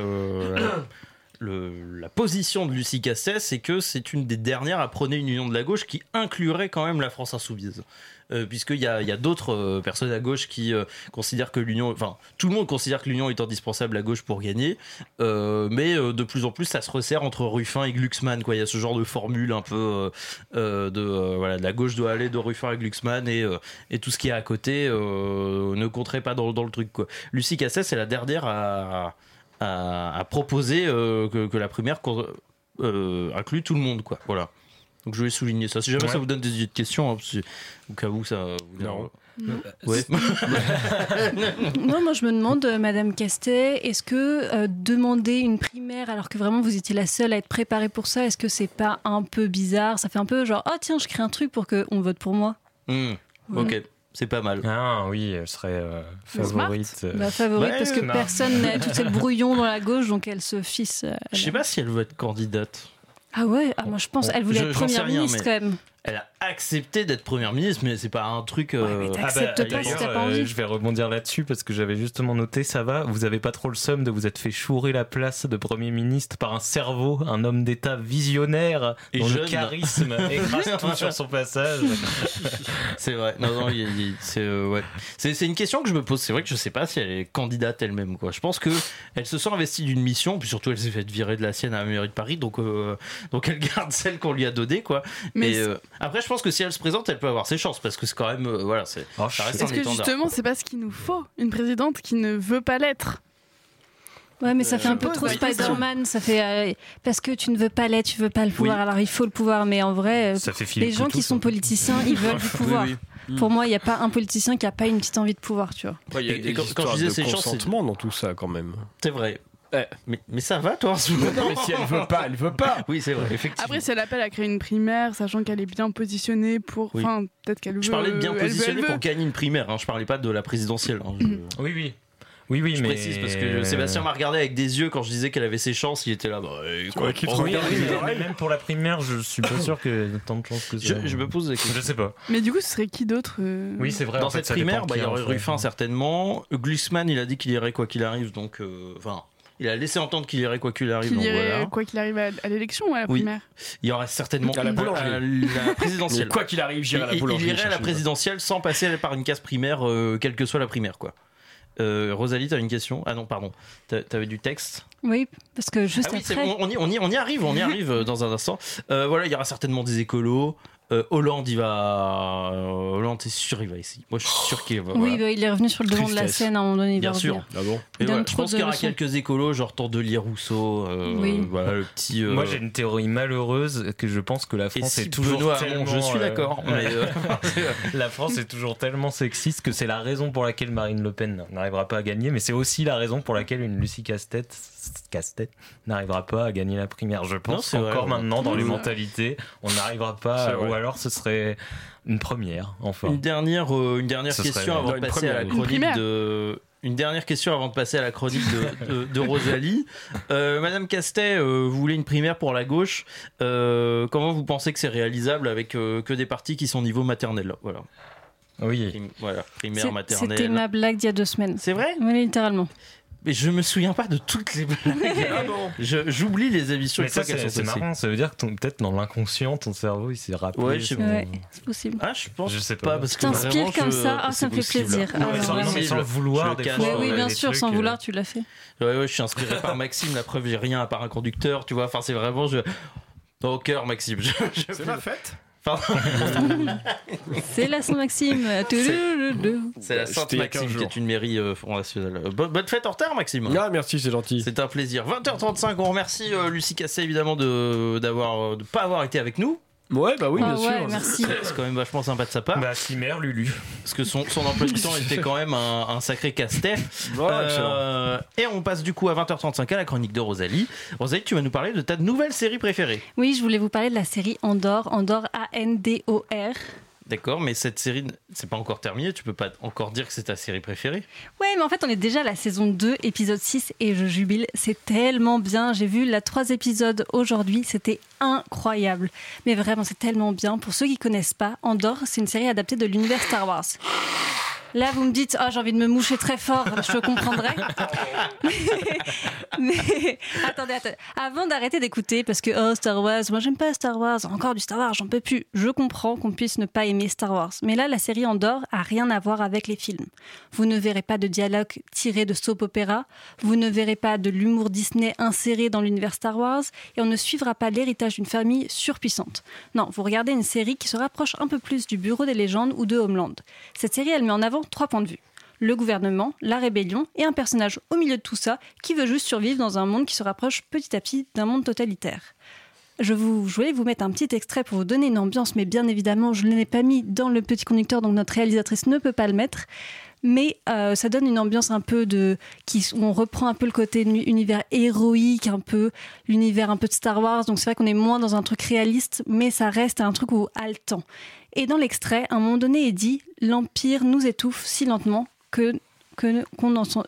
B: la position de Lucie Castet, c'est que c'est une des dernières à prôner une union de la gauche qui inclurait quand même la France insoumise. Puisqu'il y a d'autres personnes à gauche qui considèrent que l'union... Enfin, tout le monde considère que l'union est indispensable à gauche pour gagner, mais de plus en plus, ça se resserre entre Ruffin et Glucksmann, quoi. Il y a ce genre de formule un peu de la gauche doit aller de Ruffin à Glucksmann et tout ce qui est à côté ne compterait pas dans le truc, quoi. Lucie Castet, c'est la dernière à proposer que la primaire inclut tout le monde, quoi. Voilà. Donc je voulais souligner ça. Si jamais ça vous donne des idées de questions, au cas où ça vous...
D: Non.
B: Ouais.
C: Non, moi je me demande, Madame Castet, est-ce que demander une primaire alors que vraiment vous étiez la seule à être préparée pour ça, est-ce que c'est pas un peu bizarre? Ça fait un peu genre, tiens, je crée un truc pour qu'on vote pour moi.
B: Ok. C'est pas mal.
E: Ah oui, elle serait favorite.
C: Favorite parce que personne n'a tout ce brouillon dans la gauche, donc elle se fisse.
B: Je sais pas si elle veut être candidate.
C: Ah ouais, moi je pense elle voulait être première ministre quand même.
B: Elle a accepté d'être première ministre, mais c'est pas un truc.
C: Ouais, t'acceptes pas si t'as pas envie.
E: Je vais rebondir là-dessus parce que j'avais justement noté, ça va, vous avez pas trop le seum de vous être fait chourer la place de Premier ministre par un cerveau, un homme d'État visionnaire et dont le charisme écrase tout sur son passage.
B: C'est vrai. Non, c'est une question que je me pose. C'est vrai que je sais pas si elle est candidate elle-même, quoi. Je pense que elle se sent investie d'une mission, puis surtout elle s'est fait virer de la sienne à la mairie de Paris, donc elle garde celle qu'on lui a donnée, quoi. Mais après, je pense que si elle se présente, elle peut avoir ses chances parce que c'est quand même ça reste un
F: étendard. Est-ce que justement, c'est pas ce qu'il nous faut, une présidente qui ne veut pas l'être?
C: Ouais, mais ça fait un peu trop Spider-Man. Ça fait parce que tu ne veux pas l'être, tu veux pas le pouvoir. Alors il faut le pouvoir, mais en vrai, les gens qui sont politiciens, ils veulent du pouvoir. Pour moi, il n'y a pas un politicien qui a pas une petite envie de pouvoir, tu vois.
D: Il y a quand je disais ces consentement dans tout ça, quand même.
B: C'est vrai. Mais ça va, toi, en ce moment?
D: Non, mais si elle veut pas, elle veut pas.
B: Oui, c'est vrai, effectivement.
F: Après, si elle appelle à créer une primaire, sachant qu'elle est bien positionnée pour. Enfin, peut-être qu'elle veut.
B: Je parlais de bien positionnée pour gagner une primaire, hein. Je parlais pas de la présidentielle. Hein.
E: Oui,
B: je précise parce que Sébastien m'a regardé avec des yeux quand je disais qu'elle avait ses chances. Il était là,
E: mais même pour la primaire, je suis pas sûr qu'il y ait tant de chances que ça.
B: Je me pose des questions.
E: Je sais pas.
F: Mais du coup, ce serait qui d'autre
E: Oui, c'est vrai.
B: Dans cette primaire, il y aurait Ruffin certainement. Glucksmann, il a dit qu'il irait quoi qu'il arrive, donc il a laissé entendre qu'il irait quoi qu'il arrive.
F: Quoi qu'il arrive à l'élection ou à la primaire.
B: Il y aurait certainement
D: à la
B: présidentielle.
D: Quoi qu'il arrive, j'irai à la boulangerie.
B: Il irait à la présidentielle sans passer par une case primaire, quelle que soit la primaire, quoi. Rosalie, t'as une question? Ah non, pardon. T'avais du texte?
C: Oui, parce que juste après...
B: on y arrive dans un instant. Il y aura certainement des écolos. Hollande, c'est sûr, il va ici. Moi, je suis sûr qu'il va.
C: Oui, il est revenu sur le devant de la scène à un moment donné.
B: Bien sûr.
D: Ah bon.
B: Je pense qu'il y aura quelques écolos, genre Tordelier Rousseau. Le petit.
E: Moi, j'ai une théorie malheureuse que je pense que la France est toujours tellement.
B: Je suis d'accord.
E: La France est toujours tellement sexiste que c'est la raison pour laquelle Marine Le Pen n'arrivera pas à gagner, mais c'est aussi la raison pour laquelle une Lucie Castet n'arrivera pas à gagner la primaire. Je pense encore maintenant dans les mentalités, on n'arrivera pas. Ou alors ce serait une première, enfin.
B: Une dernière question avant de passer à la chronique de. Une dernière question avant de passer à la chronique de Rosalie. Madame Castet, vous voulez une primaire pour la gauche. Comment vous pensez que c'est réalisable avec que des partis qui sont au niveau maternel? Voilà.
E: Oui.
B: Primaire, maternelle.
C: C'était ma blague d'il y a 2 semaines.
B: C'est vrai?
C: Oui, littéralement.
B: Mais je me souviens pas de toutes les blagues. J'oublie les émissions.
E: Mais ça, c'est marrant. Ça veut dire que peut-être dans l'inconscient, ton cerveau, il s'est rappelé.
B: Ouais,
C: c'est possible.
B: Ah, je pense.
E: Je sais pas.
B: Parce que
C: t'inspires comme ça, ça me fait plaisir.
E: Sans le vouloir, des fois.
C: Oui, bien sûr, sans vouloir, tu l'as fait.
B: Ouais, je suis inspiré par Maxime. La preuve, j'ai rien à part un conducteur. Tu vois. Enfin, c'est vraiment. Au cœur, Maxime.
D: C'est ma fête.
C: C'est la Saint-Maxime.
B: C'est la Sainte-Maxime qui est une mairie fondationnelle. Bonne fête en retard, Maxime.
D: Ah, merci, c'est gentil.
B: C'est un plaisir. 20h35, on remercie Lucie Casset évidemment de pas avoir été avec nous.
D: Ouais, bah oui, bien sûr.
C: Merci.
B: C'est quand même vachement sympa de sa part.
E: Bah, si mère, Lulu.
B: Parce que son emploi du temps était quand même un sacré casse-tête. Et on passe du coup à 20h35 à la chronique de Rosalie. Rosalie, tu vas nous parler de ta nouvelle série préférée.
C: Oui, je voulais vous parler de la série Andor, Andor.
B: D'accord, mais cette série, c'est pas encore terminé, tu peux pas encore dire que c'est ta série préférée.
C: Ouais, mais en fait, on est déjà à la saison 2, épisode 6, et je jubile, c'est tellement bien. J'ai vu 3 épisodes aujourd'hui, c'était incroyable. Mais vraiment, c'est tellement bien. Pour ceux qui connaissent pas, Andor, c'est une série adaptée de l'univers Star Wars. Là, vous me dites, j'ai envie de me moucher très fort, je comprendrais. mais attendez. Avant d'arrêter d'écouter, parce que Star Wars, moi j'aime pas Star Wars, encore du Star Wars, j'en peux plus. Je comprends qu'on puisse ne pas aimer Star Wars. Mais là, la série Andor a rien à voir avec les films. Vous ne verrez pas de dialogue tiré de soap opéra, vous ne verrez pas de l'humour Disney inséré dans l'univers Star Wars, et on ne suivra pas l'héritage d'une famille surpuissante. Non, vous regardez une série qui se rapproche un peu plus du Bureau des légendes ou de Homeland. Cette série, elle met en avant 3 points de vue. Le gouvernement, la rébellion et un personnage au milieu de tout ça qui veut juste survivre dans un monde qui se rapproche petit à petit d'un monde totalitaire. Je voulais vous mettre un petit extrait pour vous donner une ambiance, mais bien évidemment, je ne l'ai pas mis dans le petit conducteur, donc notre réalisatrice ne peut pas le mettre. Mais ça donne une ambiance un peu où on reprend un peu le côté univers héroïque, un peu l'univers un peu de Star Wars. Donc c'est vrai qu'on est moins dans un truc réaliste, mais ça reste un truc haletant. Et dans l'extrait, à un moment donné, il dit « L'Empire nous étouffe si lentement qu'on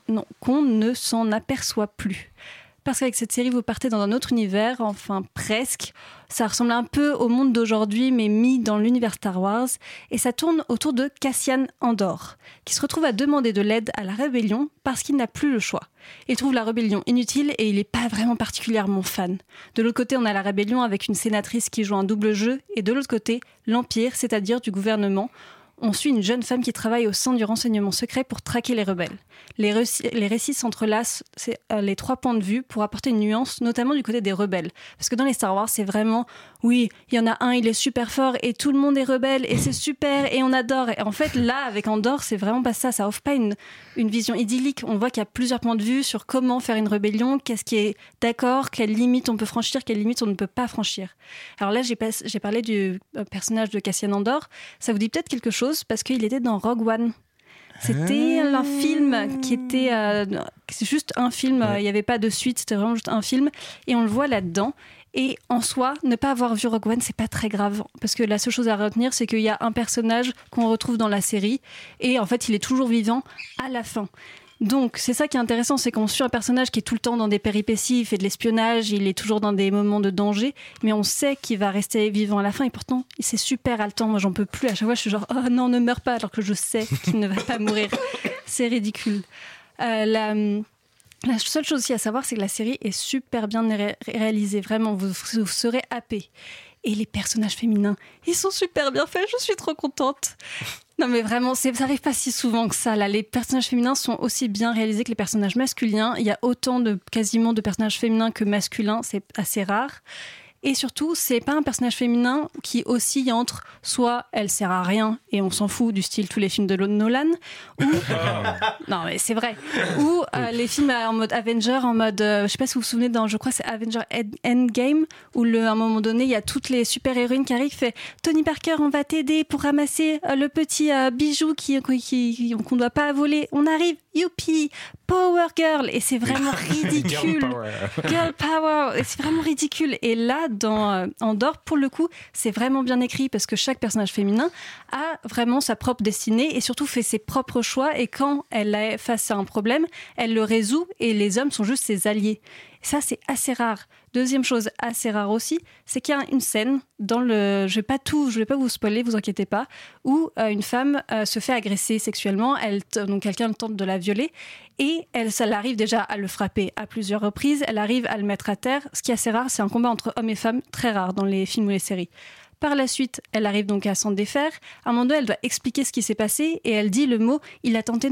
C: ne s'en aperçoit plus ». Parce qu'avec cette série, vous partez dans un autre univers, enfin presque. Ça ressemble un peu au monde d'aujourd'hui, mais mis dans l'univers Star Wars. Et ça tourne autour de Cassian Andor, qui se retrouve à demander de l'aide à la rébellion parce qu'il n'a plus le choix. Il trouve la rébellion inutile et il n'est pas vraiment particulièrement fan. De l'autre côté, on a la rébellion avec une sénatrice qui joue un double jeu. Et de l'autre côté, l'Empire, c'est-à-dire du gouvernement. On suit une jeune femme qui travaille au sein du renseignement secret pour traquer les rebelles. Les récits s'entrelacent, les 3 points de vue pour apporter une nuance, notamment du côté des rebelles. Parce que dans les Star Wars, c'est vraiment, oui, il y en a un, il est super fort et tout le monde est rebelle et c'est super et on adore. Et en fait, là, avec Andor, c'est vraiment pas ça. Ça offre pas une vision idyllique. On voit qu'il y a plusieurs points de vue sur comment faire une rébellion, qu'est-ce qui est d'accord, quelles limites on peut franchir, quelles limites on ne peut pas franchir. Alors là, j'ai parlé du personnage de Cassian Andor. Ça vous dit peut-être quelque chose parce qu'il était dans Rogue One. C'était un film qui était... c'est juste un film, il n'y avait pas de suite, c'était vraiment juste un film. Et on le voit là-dedans. Et en soi, ne pas avoir vu Rogue One, c'est pas très grave. Parce que la seule chose à retenir, c'est qu'il y a un personnage qu'on retrouve dans la série. Et en fait, il est toujours vivant à la fin. Donc, c'est ça qui est intéressant, c'est qu'on suit un personnage qui est tout le temps dans des péripéties, il fait de l'espionnage, il est toujours dans des moments de danger, mais on sait qu'il va rester vivant à la fin, et pourtant, c'est super haletant. Moi, j'en peux plus. À chaque fois, je suis genre, oh non, ne meurs pas, alors que je sais qu'il ne va pas mourir. C'est ridicule. La seule chose aussi à savoir, c'est que la série est super bien réalisée. Vraiment, vous serez happés. Et les personnages féminins, ils sont super bien faits, je suis trop contente. Non mais vraiment, ça arrive pas si souvent que ça. Là, les personnages féminins sont aussi bien réalisés que les personnages masculins. Il y a autant quasiment de personnages féminins que masculins, c'est assez rare. Et surtout, c'est pas un personnage féminin qui oscille entre soit elle sert à rien et on s'en fout du style tous les films de Nolan, ou non mais c'est vrai, ou les films en mode Avenger, en mode je sais pas si vous vous souvenez je crois que c'est Avenger Endgame où à un moment donné il y a toutes les super héroïnes qui arrivent, fait Tony Parker on va t'aider pour ramasser le petit bijou qu'on doit pas voler, on arrive, youpi, Power Girl, et c'est vraiment ridicule. Girl Power, et c'est vraiment ridicule. Et là, dans Andor, pour le coup, c'est vraiment bien écrit parce que chaque personnage féminin a vraiment sa propre destinée et surtout fait ses propres choix. Et quand elle est face à un problème, elle le résout et les hommes sont juste ses alliés. Et ça, c'est assez rare. Deuxième chose assez rare aussi, c'est qu'il y a une scène je vais pas vous spoiler, vous inquiétez pas, où une femme se fait agresser sexuellement, donc quelqu'un tente de la violer et ça arrive déjà à le frapper à plusieurs reprises, elle arrive à le mettre à terre. Ce qui est assez rare, c'est un combat entre hommes et femmes, très rare dans les films ou les séries. Par la suite, elle arrive donc à s'en défaire. À un moment donné, elle doit expliquer ce qui s'est passé et elle dit le mot « il a tenté de me violer ».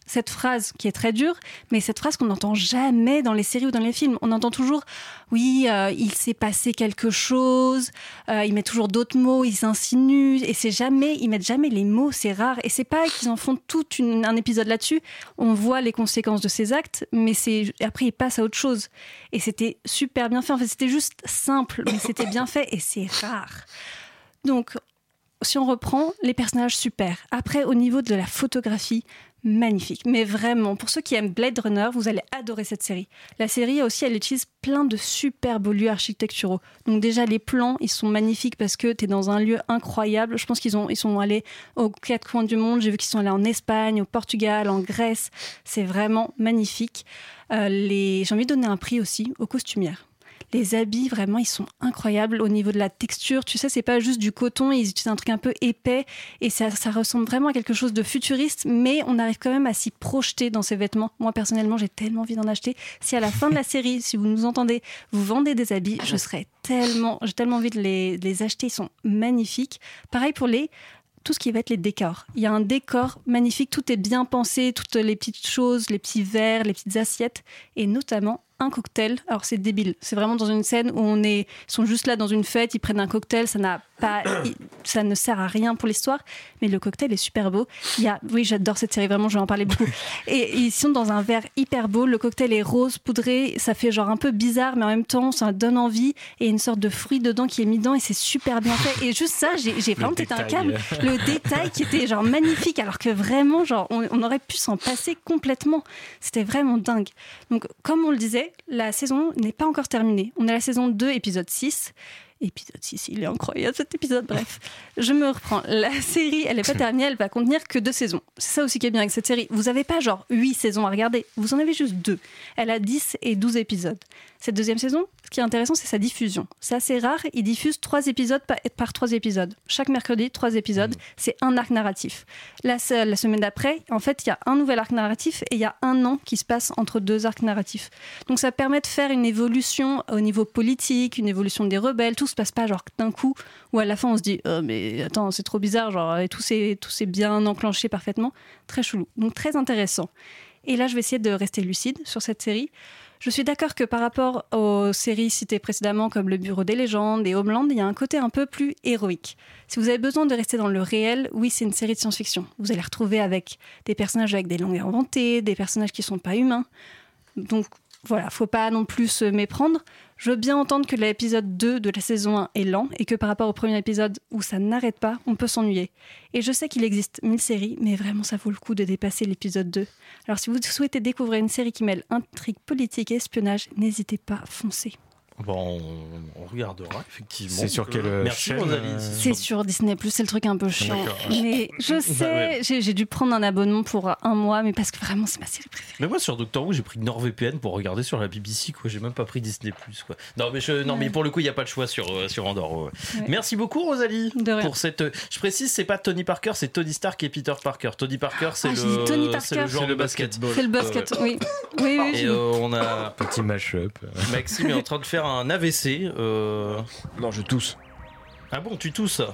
C: cette phrase qui est très dure, mais cette phrase qu'on n'entend jamais dans les séries ou dans les films. On entend toujours, oui, il s'est passé quelque chose, ils mettent toujours d'autres mots, ils s'insinuent, et ils mettent jamais les mots, c'est rare. Et c'est pas qu'ils en font tout un épisode là-dessus, on voit les conséquences de ces actes, mais après ils passent à autre chose. Et c'était super bien fait, en fait c'était juste simple, mais c'était bien fait, et c'est rare. Donc, si on reprend, les personnages, super. Après, au niveau de la photographie, magnifique. Mais vraiment, pour ceux qui aiment Blade Runner, vous allez adorer cette série. La série aussi, elle utilise plein de super beaux lieux architecturaux. Donc déjà, les plans, ils sont magnifiques parce que tu es dans un lieu incroyable. Je pense qu'ils sont allés aux 4 coins du monde. J'ai vu qu'ils sont allés en Espagne, au Portugal, en Grèce. C'est vraiment magnifique. J'ai envie de donner un prix aussi aux costumières. Les habits, vraiment, ils sont incroyables au niveau de la texture. Tu sais, c'est pas juste du coton, ils utilisent un truc un peu épais et ça ressemble vraiment à quelque chose de futuriste, mais on arrive quand même à s'y projeter dans ces vêtements. Moi, personnellement, j'ai tellement envie d'en acheter. Si à la fin de la série, si vous nous entendez, vous vendez des habits, j'ai tellement envie de les acheter. Ils sont magnifiques. Pareil pour tout ce qui va être les décors. Il y a un décor magnifique, tout est bien pensé, toutes les petites choses, les petits verres, les petites assiettes, et notamment un cocktail. Alors c'est débile, c'est vraiment dans une scène où ils sont juste là dans une fête, ils prennent un cocktail, ça ne sert à rien pour l'histoire, mais le cocktail est super beau. Oui, j'adore cette série, vraiment, je vais en parler beaucoup. Et ils sont dans un verre hyper beau, le cocktail est rose poudré, ça fait genre un peu bizarre, mais en même temps, ça donne envie, et une sorte de fruit dedans qui est mis dedans, et c'est super bien fait. Et juste ça, j'ai vraiment pété un câble. Le détail qui était genre magnifique, alors que vraiment, genre, on aurait pu s'en passer complètement. C'était vraiment dingue. Donc, comme on le disait, la saison n'est pas encore terminée. On est à la saison 2, épisode 6. Épisode 6, il est incroyable cet épisode, bref. Je me reprends. La série, elle n'est pas terminée, elle va contenir que 2 saisons. C'est ça aussi qui est bien avec cette série. Vous n'avez pas genre 8 saisons à regarder, vous en avez juste 2. Elle a 10 et 12 épisodes. Cette deuxième saison, ce qui est intéressant, c'est sa diffusion. C'est assez rare, ils diffusent 3 épisodes par 3 épisodes. Chaque mercredi, 3 épisodes, c'est un arc narratif. La semaine d'après, en fait, il y a un nouvel arc narratif et il y a un an qui se passe entre 2 arcs narratifs. Donc ça permet de faire une évolution au niveau politique, une évolution des rebelles, tout se passe pas genre d'un coup où à la fin on se dit mais attends, c'est trop bizarre, genre et tout c'est bien enclenché parfaitement, très chelou, donc très intéressant. Et là je vais essayer de rester lucide sur cette série. Je suis d'accord que par rapport aux séries citées précédemment comme Le Bureau des légendes et Homeland, il y a un côté un peu plus héroïque. Si vous avez besoin de rester dans le réel, oui, c'est une série de science-fiction. Vous allez retrouver avec des personnages avec des langues inventées, des personnages qui sont pas humains. Donc voilà, faut pas non plus se méprendre. Je veux bien entendre que l'épisode 2 de la saison 1 est lent et que par rapport au premier épisode où ça n'arrête pas, on peut s'ennuyer. Et je sais qu'il existe 1000 séries, mais vraiment ça vaut le coup de dépasser l'épisode 2. Alors si vous souhaitez découvrir une série qui mêle intrigue politique et espionnage, n'hésitez pas, foncez.
B: Bon, on regardera, effectivement.
E: C'est sur quelle chaîne
C: C'est sur Disney+, c'est le truc un peu chiant. Mais je sais, j'ai dû prendre un abonnement pour 1 mois, mais parce que vraiment, c'est ma série préférée.
B: Mais moi, sur Doctor Who, j'ai pris NordVPN pour regarder sur la BBC, quoi. J'ai même pas pris Disney+, quoi. Non, mais pour le coup, il n'y a pas de choix sur Andorre. Ouais. Merci beaucoup, Rosalie, pour cette... Je précise, c'est pas Tony Parker, c'est Tony Stark et Peter Parker. Tony Parker, c'est le joueur de basket.
C: C'est le basket, oui. Oui.
B: Et on a...
E: Petit mash-up.
B: Maxime est en train de faire un AVC.
D: Non, je tousse.
B: Ah bon, tu tousses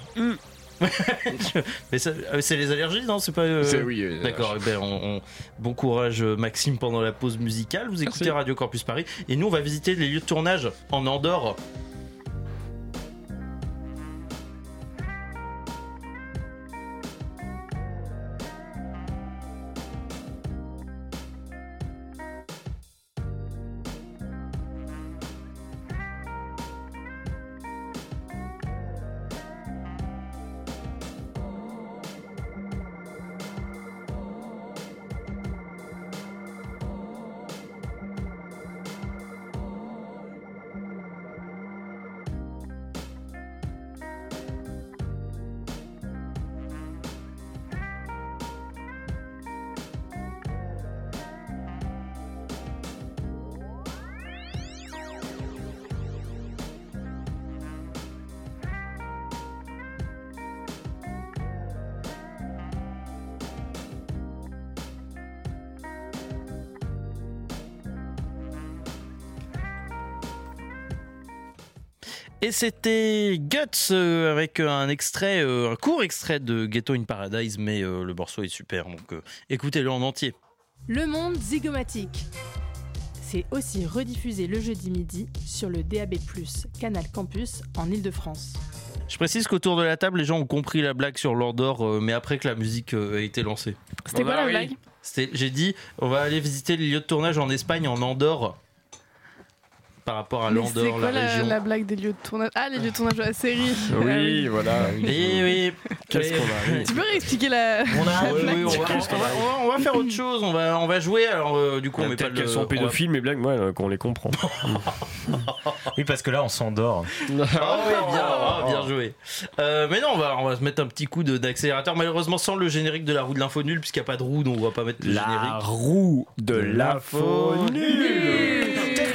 B: Mais c'est les allergies, non? C'est pas.
D: Oui.
B: D'accord. Bon courage, Maxime, pendant la pause musicale. Vous écoutez Radio Campus Paris. Et nous, on va visiter les lieux de tournage en Andorre. Et c'était Guts avec un court extrait de Ghetto in Paradise, mais le morceau est super, donc écoutez-le en entier.
A: Le monde zygomatique. C'est aussi rediffusé le jeudi midi sur le DAB+, Canal Campus en Ile-de-France.
B: Je précise qu'autour de la table, les gens ont compris la blague sur l'Andorre, mais après que la musique a été lancée.
F: C'était quoi la blague ?
B: J'ai dit, on va aller visiter les lieux de tournage en Espagne, en Andorre. Par rapport à l'Andorre,
F: c'est quoi
B: la région.
F: la blague des lieux de tournage ? Ah, les lieux de tournage de la série.
D: Oui, voilà.
B: Oui.
D: Qu'est-ce qu'on a
F: Tu peux réexpliquer la blague ?
B: On va faire autre chose, on va jouer, alors du coup on met pas
D: qu'elles sont pédophiles, mes blagues, moi, qu'on les comprend.
E: Oui, parce que là, on s'endort.
B: Bien joué. Mais non, on va se mettre un petit coup d'accélérateur, malheureusement sans le générique de la roue de l'info nulle, puisqu'il n'y a pas de roue, donc on va pas mettre le générique.
D: La roue de l'info nulle.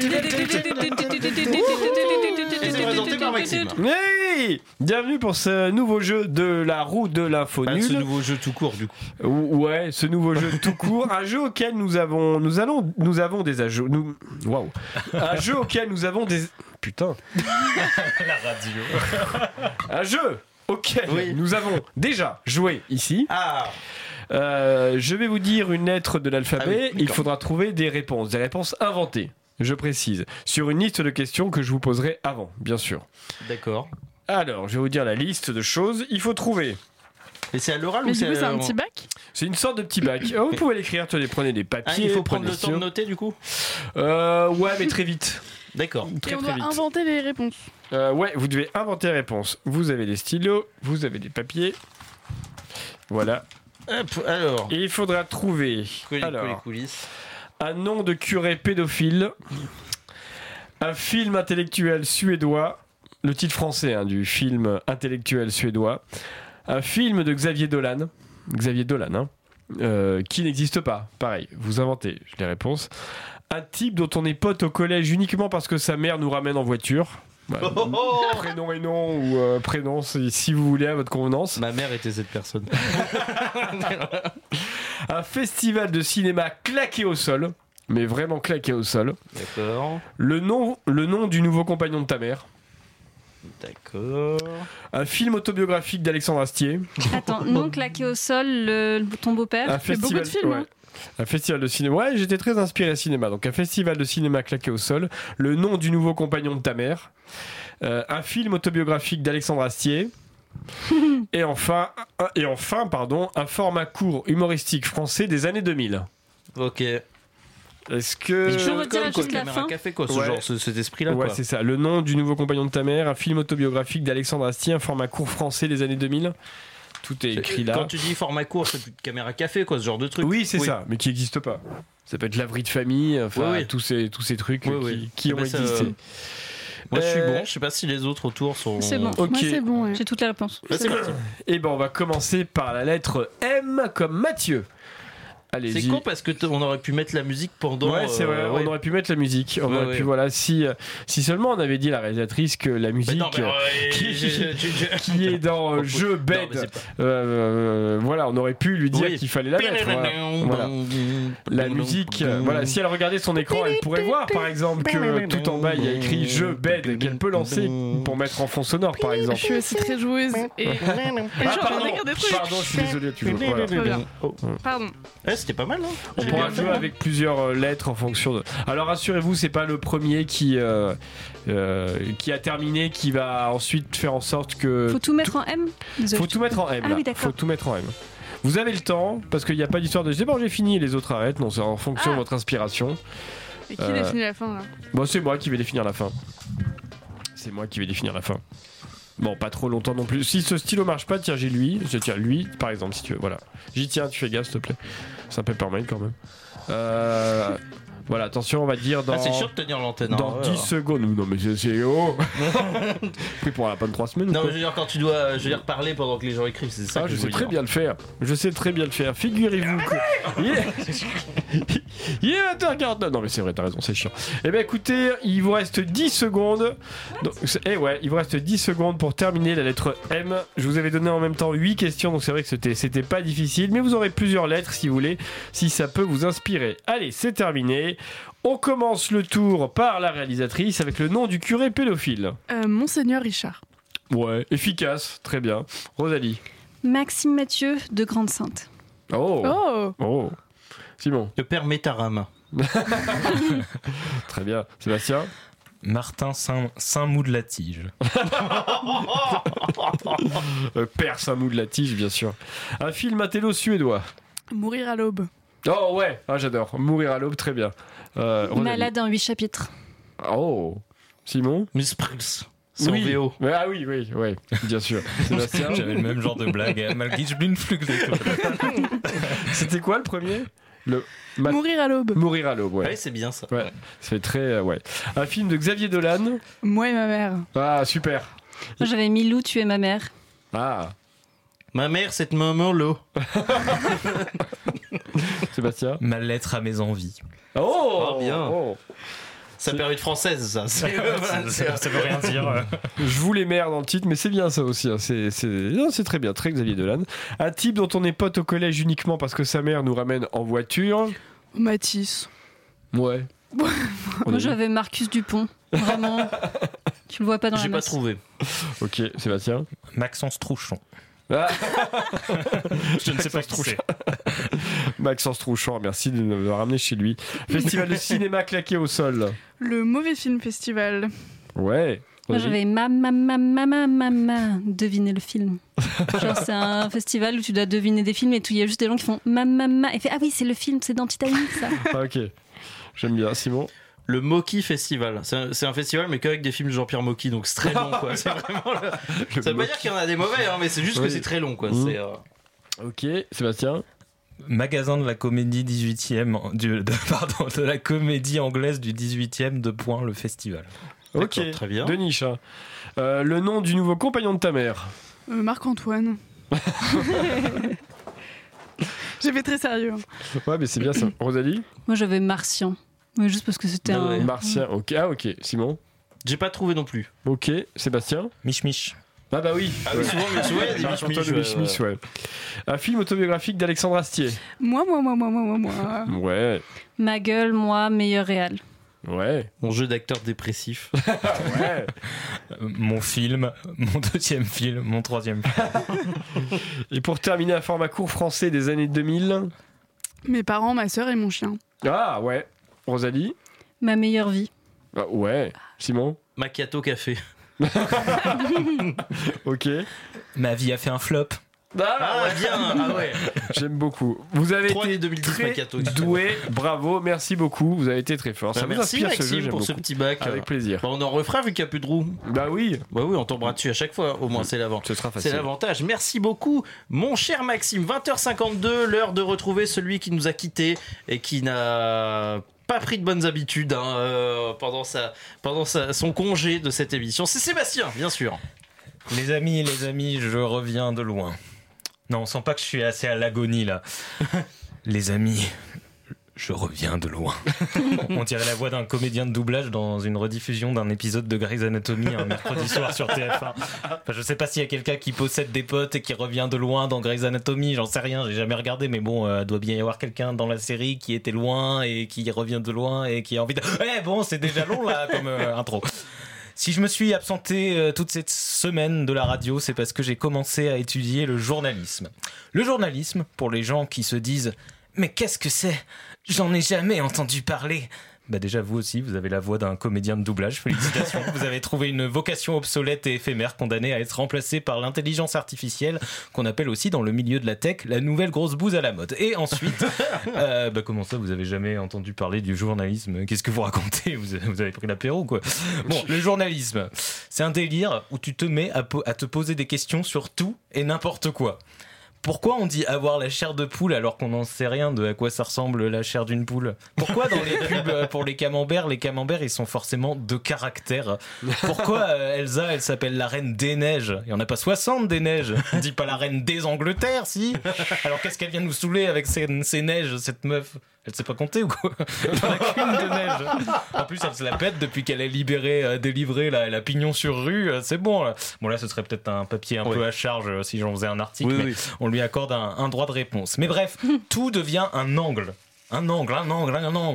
B: C'est présenté par Maxime.
D: Hey, bienvenue pour ce nouveau jeu de la roue de l'info nulle.
B: Ce nouveau jeu tout court du coup.
D: Ouais, ce nouveau jeu tout court, un jeu auquel nous avons des ajouts. Un jeu auquel nous avons des putain.
E: La radio.
D: Un jeu auquel nous avons déjà joué ici.
B: Ah.
D: Je vais vous dire une lettre de l'alphabet. Il faudra trouver des réponses inventées. Je précise, sur une liste de questions que je vous poserai avant, bien sûr.
B: D'accord.
D: Alors, je vais vous dire la liste de choses. Il faut trouver.
B: Et c'est à l'oral
F: mais
B: ou
F: du coup, c'est un petit bac ?
D: C'est une sorte de petit bac. Vous pouvez l'écrire, prenez des papiers.
B: Il faut prendre le temps de noter du coup ?
D: Ouais, mais très vite.
B: D'accord.
F: Et on doit inventer les réponses.
D: Ouais, vous devez inventer les réponses. Vous avez des stylos, vous avez des papiers. Voilà.
B: Hop, alors.
D: Et il faudra trouver
B: Les coulisses.
D: un nom de curé pédophile, un film intellectuel suédois, le titre français du film intellectuel suédois, un film de Xavier Dolan, qui n'existe pas. Pareil, vous inventez les réponses. Un type dont on est pote au collège uniquement parce que sa mère nous ramène en voiture. Prénom et nom ou prénom si vous voulez à votre convenance.
B: Ma mère était cette personne.
D: Un festival de cinéma claqué au sol, mais vraiment claqué au sol.
B: D'accord.
D: Le nom du nouveau compagnon de ta mère.
B: D'accord.
D: Un film autobiographique d'Alexandre Astier.
C: Attends, non claqué au sol, ton beau-père.
D: Un
F: fait beaucoup de films.
D: Ouais. Un festival de cinéma. Ouais, j'étais très inspiré cinéma. Donc un festival de cinéma claqué au sol. Le nom du nouveau compagnon de ta mère. Un film autobiographique d'Alexandre Astier. et enfin, un format court humoristique français des années 2000.
B: Ok.
D: Est-ce que
C: Je retiens juste la fin.
B: Café, quoi, genre cet esprit-là.
D: Ouais,
B: quoi.
D: c'est ça. Le nom du nouveau compagnon de ta mère, un film autobiographique d'Alexandre Astier, un format court français des années 2000. Tout est écrit là.
B: Quand tu dis format court, c'est plus de caméra café, quoi, ce genre de truc.
D: Oui, c'est ça, mais qui n'existe pas. Ça peut être laverie de famille, tous ces trucs qui ont existé.
B: Moi, je suis bon. Je sais pas si les autres autour sont.
C: C'est bon.
D: Ok.
F: Moi, c'est bon. Ouais.
C: J'ai toutes les réponses.
B: C'est parti.
D: Et ben, on va commencer par la lettre M comme Mathieu. Allez-y.
B: C'est con parce que on aurait pu mettre la musique pendant.
D: Ouais, c'est vrai. On aurait pu mettre la musique. On aurait pu, voilà, si seulement on avait dit à la réalisatrice que la musique qui est dans jeu bête. Voilà, on aurait pu lui dire qu'il fallait la mettre. Voilà. La musique. Voilà, si elle regardait son écran, elle pourrait voir, par exemple, que tout en bas il y a écrit jeu bête qu'elle peut lancer pour mettre en fond sonore, par exemple.
F: Je suis aussi très joueuse. Et
D: Pardon, je suis désolé.
F: Pardon.
B: C'était pas mal, hein.
D: On pourra jouer avec plusieurs lettres en fonction de. Alors rassurez-vous, c'est pas le premier qui a terminé qui va ensuite faire en sorte que.
C: Faut tout mettre en M.
D: Faut tout mettre en M.
C: Ah oui, d'accord.
D: Faut tout mettre en M. Vous avez le temps parce qu'il n'y a pas d'histoire de. C'est bon, j'ai fini, les autres arrêtent. Non, c'est en fonction de votre inspiration.
F: Et qui définit la fin là ?
D: Bon, c'est moi qui vais définir la fin. Bon, pas trop longtemps non plus. Si ce stylo marche pas, tiens, j'ai lui. Je tiens lui, par exemple, si tu veux. Voilà. J'y tiens, tu fais gaffe, s'il te plaît. C'est un Peppermint quand même. Voilà, attention, on va dire dans.
B: C'est sûr de tenir l'antenne.
D: Dans 10 secondes. Non, mais c'est. Oh pris pour la bonne 3 semaines.
B: Non, mais je veux dire, quand tu dois parler pendant que les gens écrivent, c'est ça.
D: Je sais très bien le faire. Figurez-vous que. Il est 20h49. Non, mais c'est vrai, t'as raison, c'est chiant. Eh bien, écoutez, il vous reste 10 secondes. Donc, il vous reste 10 secondes pour terminer la lettre M. Je vous avais donné en même temps 8 questions, donc c'est vrai que c'était pas difficile, mais vous aurez plusieurs lettres si vous voulez, si ça peut vous inspirer. Allez, c'est terminé. On commence le tour par la réalisatrice avec le nom du curé pédophile.
F: Monseigneur Richard.
D: Ouais, efficace, très bien. Rosalie.
C: Maxime Mathieu de Grande-Sainte.
D: Oh. Simon.
B: Le père Métaram.
D: Très bien. Sébastien.
E: Martin Saint-Mou de la Tige.
D: Père Saint-Mou de la Tige, bien sûr. Un film intello-suédois.
F: Mourir à l'aube.
D: Oh ouais, j'adore. Mourir à l'aube, très bien.
C: Malade en 8 chapitres.
D: Oh. Simon.
B: Miss Prince. C'est en
D: oui.
B: VO.
D: Ah oui, bien sûr. Sébastien.
E: J'avais le même genre de blague. Malgré je bin flug.
D: C'était quoi le premier?
F: Mourir à l'aube.
D: Mourir à l'aube, ouais.
B: Ouais, c'est bien ça.
D: Ouais, c'est très... ouais. Un film de Xavier Dolan.
F: Moi et ma mère.
D: Ah, super.
C: Moi, j'avais Milou, tu es ma mère.
D: Ah.
B: Ma mère, cette maman-là.
D: Sébastien.
E: Ma lettre à mes envies.
D: Oh,
B: bien. Ça période française, ça.
E: Ça veut rien dire.
D: Je vous les mères dans le titre, mais c'est bien ça aussi. Hein. Non, c'est très bien, très Xavier Dolan. Un type dont on est pote au collège uniquement parce que sa mère nous ramène en voiture.
F: Matisse.
D: Ouais.
C: Moi, j'avais Marcus Dupont. Vraiment. Tu le vois pas dans la
B: J'ai pas
C: masse.
B: trouvé.
D: Ok, Sébastien.
E: Maxence Trouchon.
D: Ah.
E: Je ne sais pas qui c'est.
D: Maxence Trouchon, merci de nous ramener chez lui. Festival de cinéma claqué au sol.
F: Le mauvais film festival.
D: Ouais.
C: Moi, j'avais Mama. Deviner le film. Genre, c'est un festival où tu dois deviner des films et il y a juste des gens qui font Mama. Et fait, ah oui, c'est le film, c'est dans Titanic, ça.
D: Ah, ok. J'aime bien. Simon.
B: Le Moki Festival. C'est un festival, mais qu'avec des films de Jean-Pierre Mocky, donc c'est très long, quoi. C'est vraiment ça veut pas dire qu'il y en a des mauvais, hein, mais c'est juste que c'est très long, quoi. C'est,
D: Ok, Sébastien.
E: Magasin de la comédie 18e, de la comédie anglaise du 18e, le festival.
D: Ok,
B: très bien.
D: De niche. Hein. Le nom du nouveau compagnon de ta mère.
F: Marc-Antoine. J'ai fait très sérieux.
D: Ouais, mais c'est bien ça. Rosalie.
C: Moi, j'avais Martien. Ouais, juste parce que c'était un...
D: Martien, ok. Ah, ok. Simon.
B: J'ai pas trouvé non plus.
D: Ok. Sébastien.
E: Mich.
D: Ah bah oui.
B: Ah oui, souvent il y a des
D: Mich-Mich, ouais. Un film autobiographique d'Alexandre Astier.
F: Moi.
D: Ouais.
C: Ma gueule, moi, meilleur réal.
D: Ouais.
B: Mon jeu d'acteur dépressif.
D: Ouais.
E: Mon film, mon deuxième film, mon troisième film.
D: Et pour terminer, un format court français des années 2000.
F: Mes parents, ma sœur et mon chien.
D: Ah ouais. Rosalie.
C: Ma meilleure vie.
D: Ah, ouais. Simon.
B: Macchiato café.
D: Ok.
E: Ma vie a fait un flop.
B: Ah ouais, bien. Ah ouais.
D: J'aime beaucoup. Vous avez été
B: 2010
D: très
B: Macchiato.
D: doué. Bravo. Merci beaucoup. Vous avez été très fort. Ça
B: merci
D: m'inspire ce
B: Maxime
D: jeu. J'aime
B: pour
D: beaucoup.
B: ce petit bac.
D: Avec plaisir.
B: On en refera vu qu'il n'y a plus de roues.
D: Bah oui.
B: Bah oui, on tombera dessus à chaque fois. Au moins, c'est l'avantage.
D: Ce sera facile.
B: C'est l'avantage. Merci beaucoup, mon cher Maxime. 20h52, l'heure de retrouver celui qui nous a quittés et qui n'a pas pris de bonnes habitudes pendant son congé de cette émission. C'est Sébastien, bien sûr.
E: Les amis, je reviens de loin. Non, on sent pas que je suis assez à l'agonie là. Les amis, je reviens de loin. On dirait la voix d'un comédien de doublage dans une rediffusion d'un épisode de Grey's Anatomy un mercredi soir sur TF1. Enfin, je sais pas s'il y a quelqu'un qui possède des potes et qui revient de loin dans Grey's Anatomy, j'en sais rien, j'ai jamais regardé, mais bon, doit bien y avoir quelqu'un dans la série qui était loin et qui revient de loin et qui a envie de... bon, c'est déjà long là comme intro. Si je me suis absenté toute cette semaine de la radio, c'est parce que j'ai commencé à étudier le journalisme. Le journalisme, pour les gens qui se disent « Mais qu'est-ce que c'est ? J'en ai jamais entendu parler !» Bah déjà, vous aussi, vous avez la voix d'un comédien de doublage, félicitations. Vous avez trouvé une vocation obsolète et éphémère condamnée à être remplacée par l'intelligence artificielle, qu'on appelle aussi dans le milieu de la tech la nouvelle grosse bouse à la mode. Et ensuite, comment ça, vous avez jamais entendu parler du journalisme ? Qu'est-ce que vous racontez ? Vous avez pris l'apéro, quoi. Bon, le journalisme, c'est un délire où tu te mets à te poser des questions sur tout et n'importe quoi. Pourquoi on dit avoir la chair de poule alors qu'on n'en sait rien de à quoi ça ressemble la chair d'une poule ? Pourquoi dans les pubs pour les camemberts ils sont forcément de caractère ? Pourquoi Elsa, elle s'appelle la reine des neiges ? Il n'y en a pas 60 des neiges. On dit pas la reine des Angleterres, si ? Alors qu'est-ce qu'elle vient nous saouler avec ces neiges, cette meuf ? Elle sait pas compter ou quoi ? Il n'y en a qu'une de neige. En plus, elle se la pète depuis qu'elle est délivrée la pignon sur rue. C'est bon. Là. Bon, là, ce serait peut-être un papier un peu à charge si j'en faisais un article. Oui. On lui accorde un droit de réponse. Mais bref, tout devient un angle. Un angle.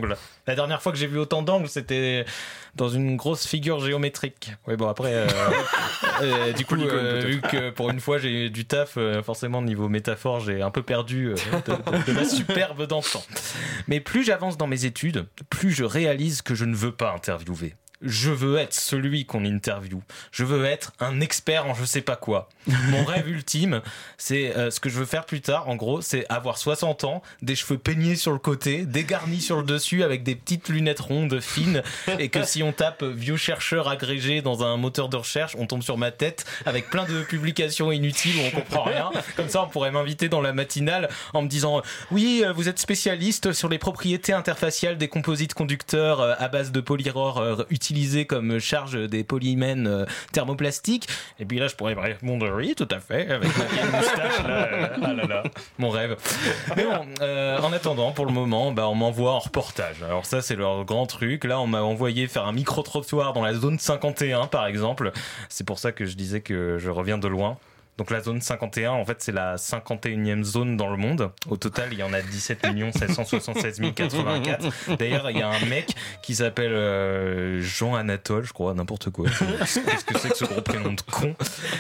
E: La dernière fois que j'ai vu autant d'angles, c'était dans une grosse figure géométrique. Oui, bon, après, du coup, vu que pour une fois j'ai du taf, forcément, niveau métaphore, j'ai un peu perdu de la superbe d'antan. Mais plus j'avance dans mes études, plus je réalise que je ne veux pas interviewer. Je veux être celui qu'on interviewe. Je veux être un expert en je sais pas quoi. Mon rêve ultime, c'est ce que je veux faire plus tard, en gros, c'est avoir 60 ans, des cheveux peignés sur le côté, dégarnis sur le dessus avec des petites lunettes rondes fines, et que si on tape vieux chercheur agrégé dans un moteur de recherche, on tombe sur ma tête avec plein de publications inutiles où on comprend rien. Comme ça, on pourrait m'inviter dans la matinale en me disant oui, vous êtes spécialiste sur les propriétés interfaciales des composites conducteurs à base de polyrore utilisés comme charge des polymères thermoplastiques. Et puis là, je pourrais répondre oui, tout à fait, avec ma vieille moustache là. Ah là là, mon rêve. Mais bon, en attendant, pour le moment, on m'envoie en reportage. Alors ça, c'est leur grand truc. Là, on m'a envoyé faire un micro-trottoir dans la zone 51, par exemple. C'est pour ça que je disais que je reviens de loin. Donc la zone 51, en fait, c'est la 51e zone dans le monde. Au total, il y en a 17 776 084. D'ailleurs, il y a un mec qui s'appelle Jean Anatole, je crois, n'importe quoi. Qu'est-ce que c'est que ce gros prénom de con ?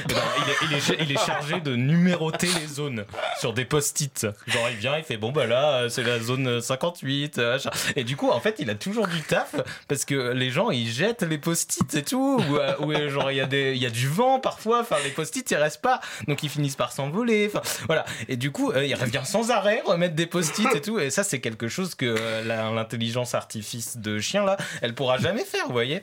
E: Il est chargé de numéroter les zones sur des post-it. Genre, il vient, il fait, bon, là, c'est la zone 58. Et du coup, en fait, il a toujours du taf parce que les gens, ils jettent les post-it et tout. Ou genre, il y a du vent parfois. Enfin, les post-it, ils restent pas. Donc ils finissent par s'envoler, enfin voilà. Et du coup il revient sans arrêt remettre des post-it et tout, et ça c'est quelque chose que l'intelligence artifice de chien là, elle pourra jamais faire, vous voyez.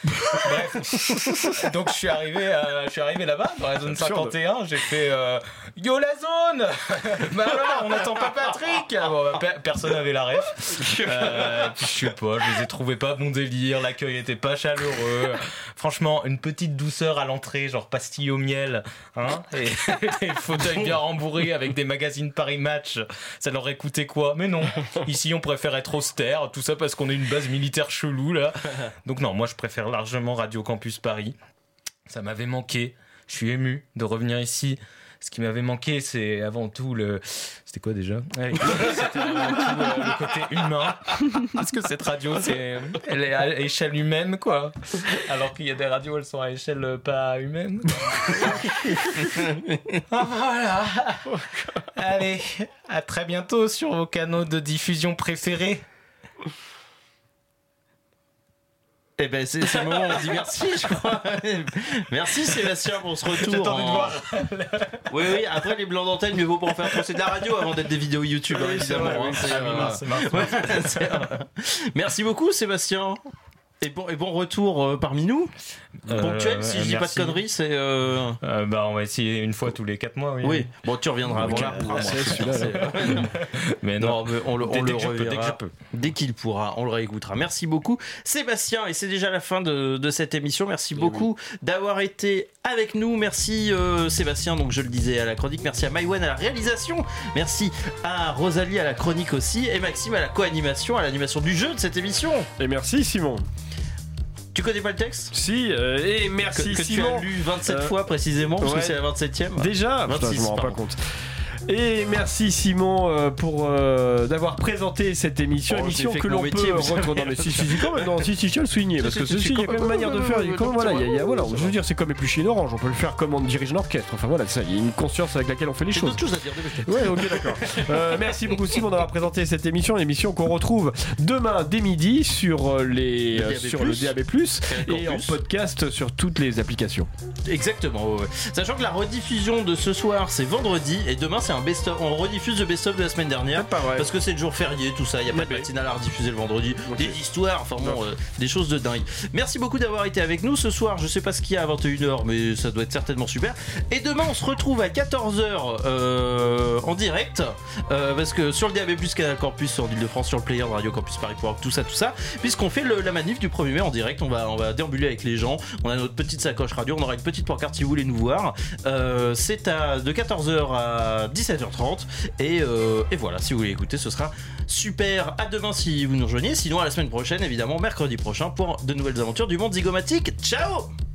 E: Bref, donc je suis arrivé là-bas dans la zone 51, j'ai fait yo la zone. Alors on n'attend pas Patrick. Personne n'avait la ref. Puis je sais pas, je les ai trouvés pas bon délire, l'accueil était pas chaleureux. Franchement, une petite douceur à l'entrée, genre pastille au miel, hein. Et des fauteuils bien rembourrés avec des magazines Paris Match, ça leur aurait coûté quoi? Mais non, ici on préfère être austère, tout ça parce qu'on est une base militaire chelou là. Donc non, moi je préfère largement Radio Campus Paris. Ça m'avait manqué, je suis ému de revenir ici. Ce qui m'avait manqué, c'est avant tout C'était quoi déjà ? C'était avant tout le côté humain. Parce que cette radio, elle est à échelle humaine, quoi. Alors qu'il y a des radios, elles sont à échelle pas humaine. Voilà. Allez, à très bientôt sur vos canaux de diffusion préférés.
B: Eh ben c'est le moment où on dit merci, je crois. Merci Sébastien pour ce retour.
E: J'attendais de voir.
B: Oui, après les blancs d'antenne, mieux vaut pas en faire trop. C'est de la radio avant d'être des vidéos YouTube,
E: oui,
B: évidemment.
E: C'est marrant.
B: Merci beaucoup Sébastien. Et bon retour parmi nous. Ponctuel, si je dis pas de conneries, c'est.
E: On va essayer une fois tous les 4 mois.
B: Oui. Bon, tu reviendras avant là. Mais non, on le reverra dès qu'il pourra. On le réécoutera. Merci beaucoup, Sébastien. Et c'est déjà la fin de cette émission. Merci beaucoup d'avoir été avec nous. Merci Sébastien. Donc je le disais à la chronique. Merci à Maïwen à la réalisation. Merci à Rosalie à la chronique aussi. Et Maxime à la co-animation, à l'animation du jeu de cette émission.
D: Et merci Simon.
B: Tu connais pas le texte ?
D: Si, et merci
B: que
D: Simon.
B: Tu as lu 27 fois précisément, parce que c'est la 27e.
D: Déjà,
B: 26,
D: je m'en rends pas compte. Et merci Simon pour d'avoir présenté cette émission que l'on peut retrouver. Non mais si quand même, non si je le souligner parce que ceci il y a quand même une manière de faire. Comme voilà, je veux dire c'est comme éplucher une orange, on peut le faire comme on dirige un orchestre. Enfin voilà, ça, il y a une conscience avec laquelle on fait les choses.
B: D'autres choses à dire.
D: Ouais, ok d'accord. Merci beaucoup Simon d'avoir présenté cette émission qu'on retrouve demain dès midi sur le DAB+, et en podcast sur toutes les applications.
B: Exactement. Ouais. Sachant que la rediffusion de ce soir c'est vendredi et demain c'est un best-of. On rediffuse le best-of de la semaine dernière parce que c'est le jour férié, tout ça. Il n'y a pas de matinale à rediffuser le vendredi. Des histoires, enfin bon, des choses de dingue. Merci beaucoup d'avoir été avec nous ce soir. Je sais pas ce qu'il y a à 21h, mais ça doit être certainement super. Et demain, on se retrouve à 14h en direct parce que sur le DAB+, Canal Campus, sur l'Île-de-France, sur le player de Radio Campus Paris, tout ça, puisqu'on fait la manif du 1er mai en direct. On va déambuler avec les gens. On a notre petite sacoche radio. On aura une petite pancarte si vous voulez nous voir. C'est de 14h à 17h30 et voilà, si vous voulez écouter ce sera super. À demain si vous nous rejoignez, sinon à la semaine prochaine évidemment, mercredi prochain pour de nouvelles aventures du monde zygomatique. Ciao.